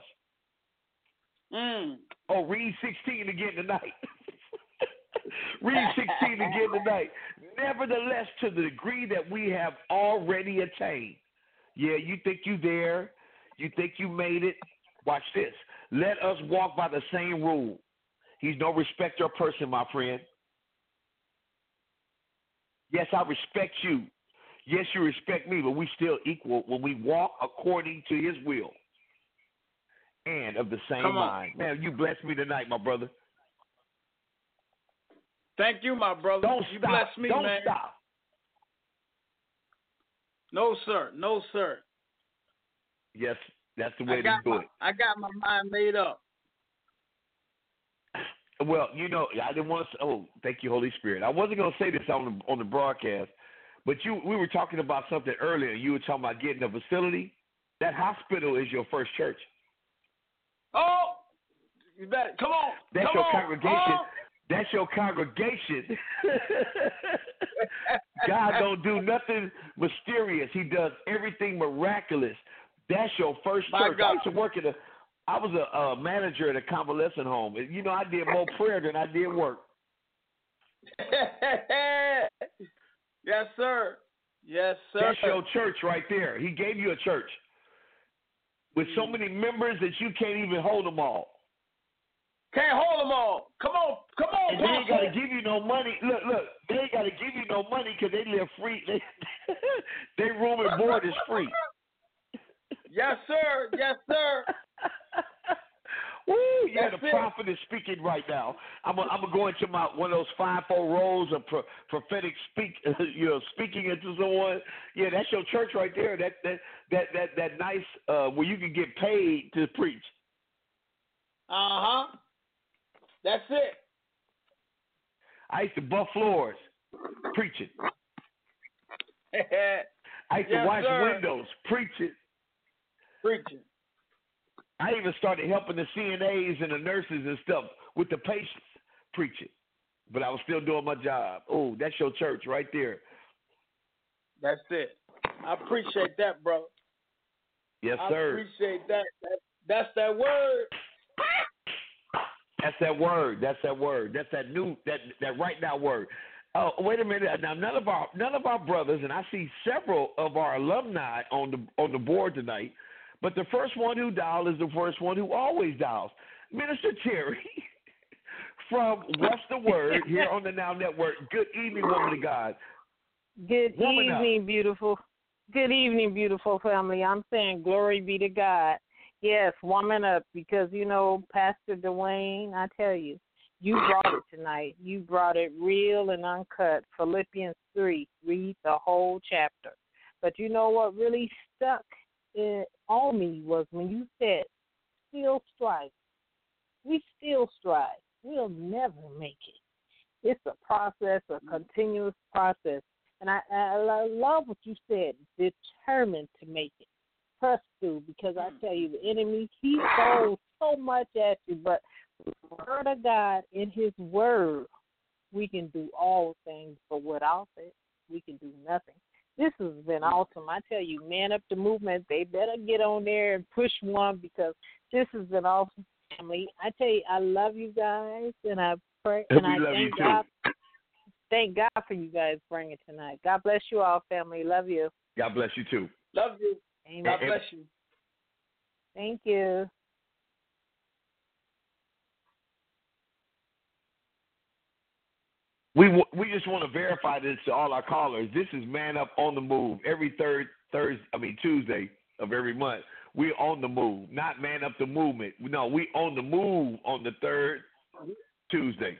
Oh, read 16 again tonight. Read 16 again tonight. Nevertheless, to the degree that we have already attained. Yeah, you think you there. You think you made it. Watch this. Let us walk by the same rule. He's no respecter of person, my friend. Yes, I respect you. Yes, you respect me, but we still equal when we walk according to his will and of the same mind. Man, you blessed me tonight, my brother. Thank you, my brother. Don't you stop. Bless me, Don't man. stop. No, sir. No, sir. Yes, that's the way to do it. I got my mind made up. Well, you know, I didn't want to. Oh, thank you, Holy Spirit. I wasn't going to say this on the broadcast, but we were talking about something earlier. You were talking about getting a facility. That hospital is your first church. Oh, you better come on. That's come your on. congregation. Oh. That's your congregation. God don't do nothing mysterious. He does everything miraculous. That's your first church. I used to work I was a manager at a convalescent home. You know, I did more prayer than I did work. Yes, sir. Yes, sir. That's your church right there. He gave you a church with so many members that you can't even hold them all. Can't hold them all. Come on. And they ain't got to give you no money. Look, they ain't got to give you no money because they live free. They room and board is free. Yes, sir. Yes, sir. Woo, yeah, the prophet is speaking right now. I'm gonna go into one of those 5-4 roles of prophetic speaking into someone. Yeah, that's your church right there. That nice where you can get paid to preach. That's it. I used to buff floors preaching. I used to wash windows preaching. I even started helping the CNAs and the nurses and stuff with the patients preaching. But I was still doing my job. Oh, that's your church right there. That's it. I appreciate that, brother. Yes, sir. I appreciate that. That's that word. That's that word. That's that word. That's that new that right now word. Oh, wait a minute. Now none of our brothers, and I see several of our alumni on the board tonight. But the first one who dialed is the first one who always dials. Minister Terry from What's the Word here on the Now Network. Good evening, woman of God. Good evening, beautiful. Good evening, beautiful family. I'm saying glory be to God. Yes, woman up, because, you know, Pastor Dwayne, I tell you, you brought it tonight. You brought it real and uncut. Philippians 3, read the whole chapter. But you know what really stuck on me was when you said, still strive. We still strive. We'll never make it. It's a process, a continuous process. And I love what you said, determined to make it. Press through, because I tell you, the enemy, he throws so much at you, but with the word of God, in his word, we can do all things, but without it, we can do nothing. This has been awesome. I tell you, Man Up the Movement, they better get on there and push one because this has been awesome, family. I tell you, I love you guys, and I pray, and I thank God. Thank God for you guys bringing tonight. God bless you all, family. Love you. God bless you too. Love you. Amen. God bless you. Thank you. We just want to verify this to all our callers. This is Man Up on the Move every Tuesday of every month. We're on the move, not Man Up the Movement. No, we on the move on the third Tuesday.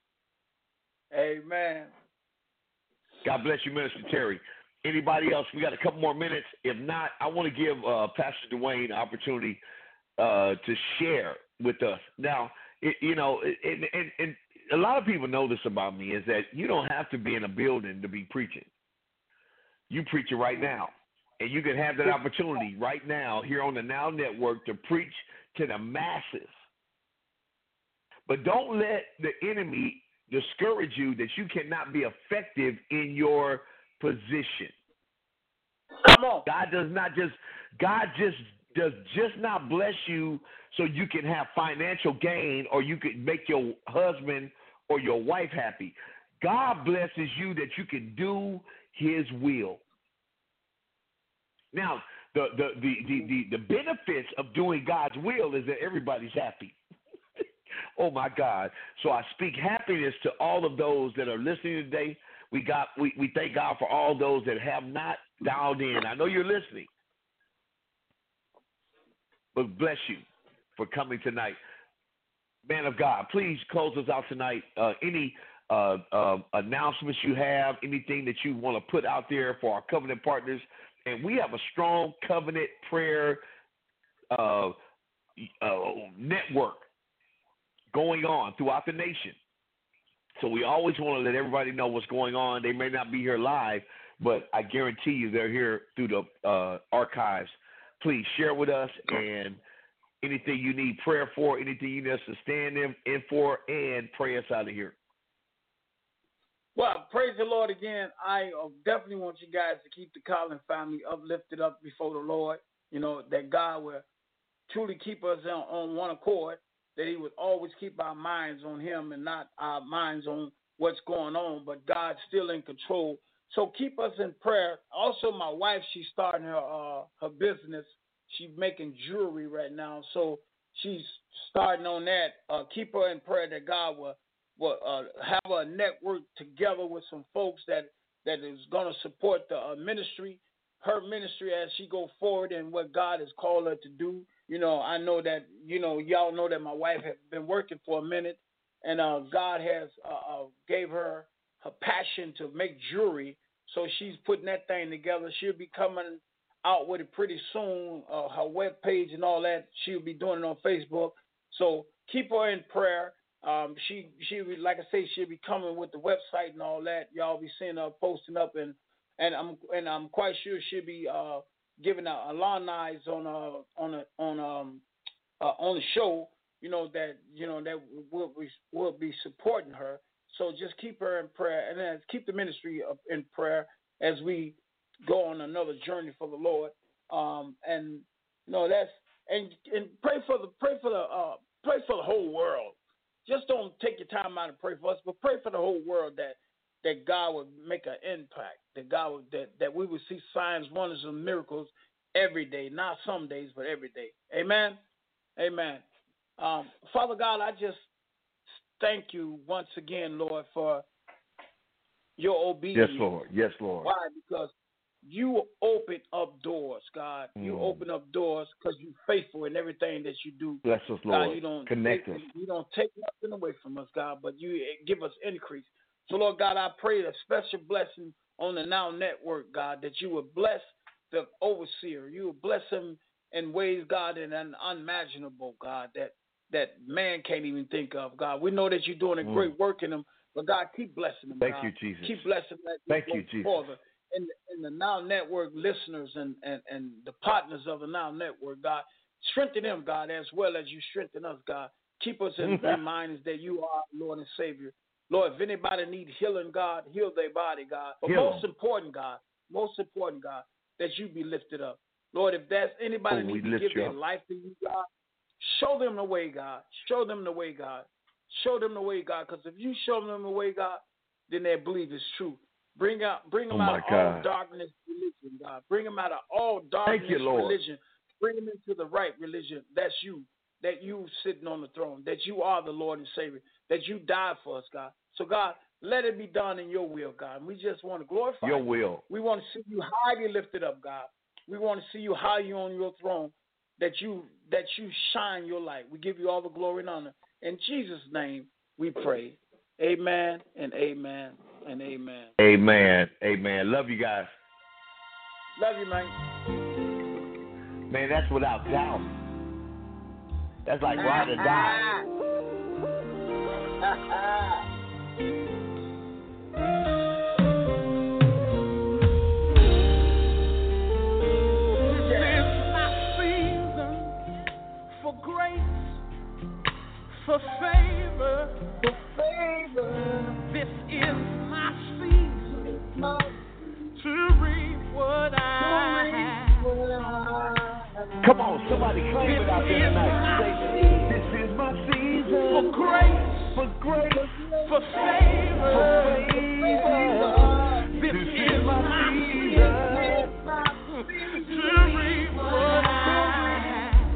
Amen. God bless you, Minister Terry. Anybody else? We got a couple more minutes. If not, I want to give Pastor Dwayne an opportunity to share with us. Now, and a lot of people know this about me is that you don't have to be in a building to be preaching. You preach it right now. And you can have that opportunity right now here on the Now Network to preach to the masses. But don't let the enemy discourage you that you cannot be effective in your position. Come on. God does not bless you so you can have financial gain or you can make your husband or your wife happy. God blesses you that you can do his will. Now, the benefits of doing God's will is that everybody's happy. Oh my God! So I speak happiness to all of those that are listening today. We thank God for all those that have not dialed in. I know you're listening, but bless you for coming tonight. Man of God, please close us out tonight. Any announcements you have, anything that you want to put out there for our covenant partners. And we have a strong covenant prayer network going on throughout the nation. So we always want to let everybody know what's going on. They may not be here live, but I guarantee you they're here through the archives. Please share with us, and anything you need prayer for, anything you need us to stand in for, and pray us out of here. Well, praise the Lord again. I definitely want you guys to keep the Collins family uplifted up before the Lord. You know, that God will truly keep us on one accord, that he would always keep our minds on him and not our minds on what's going on, but God's still in control. So keep us in prayer. Also, my wife, she's starting her business. She's making jewelry right now, so she's starting on that. Keep her in prayer that God will have a network together with some folks that is going to support the ministry, her ministry as she go forward and what God has called her to do. You know, I know that, y'all know that my wife has been working for a minute, and God has gave her passion to make jewelry, so she's putting that thing together. She'll be coming out with it pretty soon, her web page and all that. She'll be doing it on Facebook. So keep her in prayer. She like I say, she'll be coming with the website and all that. Y'all be seeing her posting up, and I'm quite sure she'll be giving out alumni on the show. That will be supporting her. So just keep her in prayer, and then keep the ministry in prayer as we go on another journey for the Lord. And pray for the whole world. Just don't take your time out to pray for us, but pray for the whole world that God would make an impact, that we would see signs, wonders, and miracles every day, not some days, but every day. Amen? Amen. Father God, I just thank you once again, Lord, for your obedience. Yes, Lord. Yes, Lord. Why? Because you open up doors, God. You open up doors because you're faithful in everything that you do. Bless us, Lord. God, you don't connect us. You don't take nothing away from us, God, but you give us increase. So, Lord God, I pray a special blessing on the Now Network, God, that you would bless the overseer. You would bless him in ways, God, and unimaginable, God, that man can't even think of, God. We know that you're doing a great work in him, but God, keep blessing him, Thank God. you, Jesus. Keep blessing that. Thank you, Jesus. Father. In the Now Network listeners and the partners of the Now Network, God, strengthen them, God, as well as you strengthen us, God. Keep us in mind that you are Lord and Savior. Lord, if anybody needs healing, God, heal their body, God. But most important, God, most important, God, that you be lifted up. Lord, if there's anybody that needs to give their life to you, God, show them the way, God. Show them the way, God. Show them the way, God, because if you show them the way, God, then they believe it's true. Bring them out of all darkness religion, God. Bring them out of all darkness religion. Bring them into the right religion. That's you. That you sitting on the throne. That you are the Lord and Savior. That you died for us, God. So, God, let it be done in your will, God. And we just want to glorify your will. We want to see you highly lifted up, God. We want to see you high on your throne. That you shine your light. We give you all the glory and honor. In Jesus' name, we pray. Amen and amen and amen. Amen. Amen. Love you guys. Love you, man. Man, that's without doubt. That's like ride or die. This is my season for grace, for favor. This is my season to reap what I have. Come on, somebody claim it out there tonight. This is my season for grace, for favor. This is my season to reap what I have.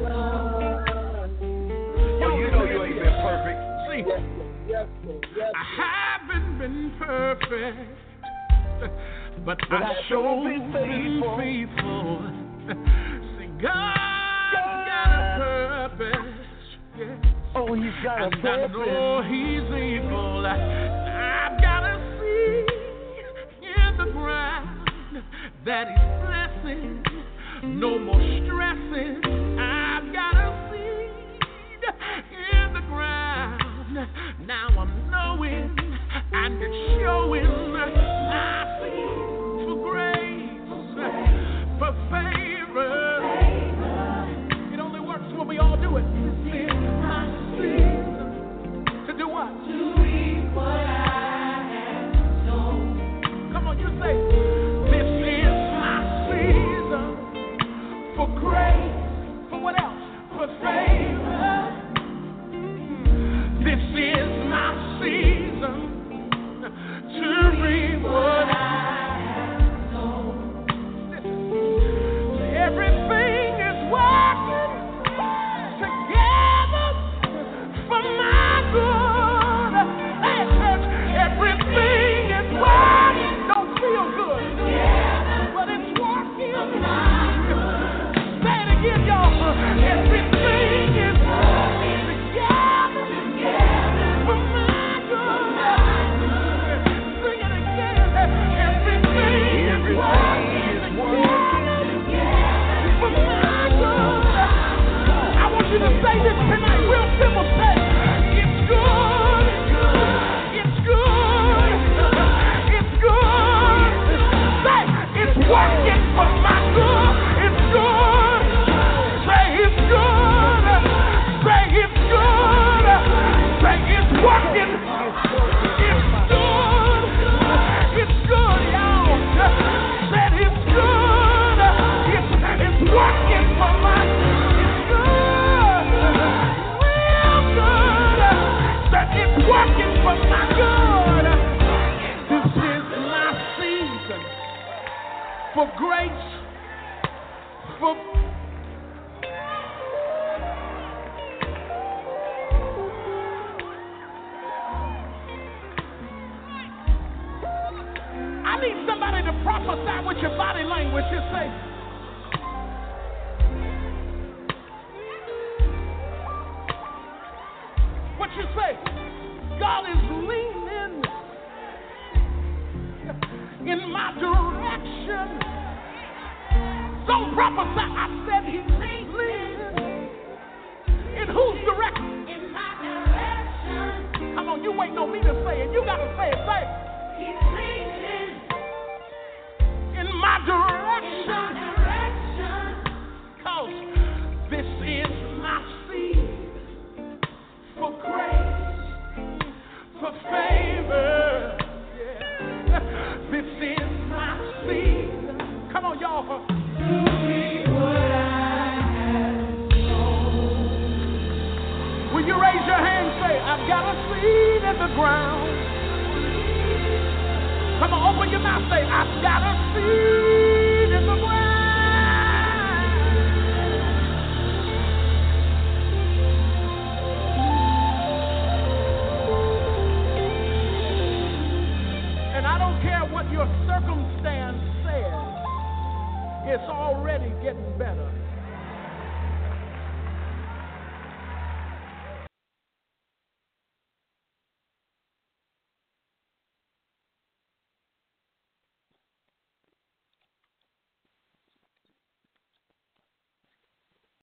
Yo, you know you ain't been perfect. See, I haven't been perfect, but I sure been faithful. See, God's got a purpose. Yes. Oh, he's got a purpose. I know he's able. I've got a seed in the ground that he's blessing. No more stressing. I've got a seed in the ground. Now I'm knowing and it's showing my seed for grace, for favor. It only works when we all do it. This is my season to do what? To reap what I have sown. Come on, you say, this is my season for grace. For what else? For favor. This is my season to reap what I have sown. Everything is working together for my good. Hey, church, everything is working. Don't feel good, but it's working for my good. Say it again, y'all. Everything is working together for my good. Sing it again. Everything is working together for my good. I want you to say this tonight, real simple. Say, it's good. It's good. It's good. Say, it's working for my good. It's good. Say, it's good. Say, it's good. Say, it's working. It's good. It's good, y'all. Say, it's good. It's working for my good. It's good. Real good. Say, it's working for my good. This is my season for grace, for I need somebody to prophesy with your body language. Just say, what you say? God is leaning in my direction. Don't prophesy. I said he's leaning. In whose direction? In my direction. Come on, you waiting on me to say it. You got to say it. Say it. He's leaning in my direction. Cause this is my seed for grace, for favor. Yeah. This is my seed Will you raise your hand and say, I've got a seed in the ground? Come on, open your mouth, say, I've got a seed in the ground. And I don't care what your circumstance says, it's already getting better.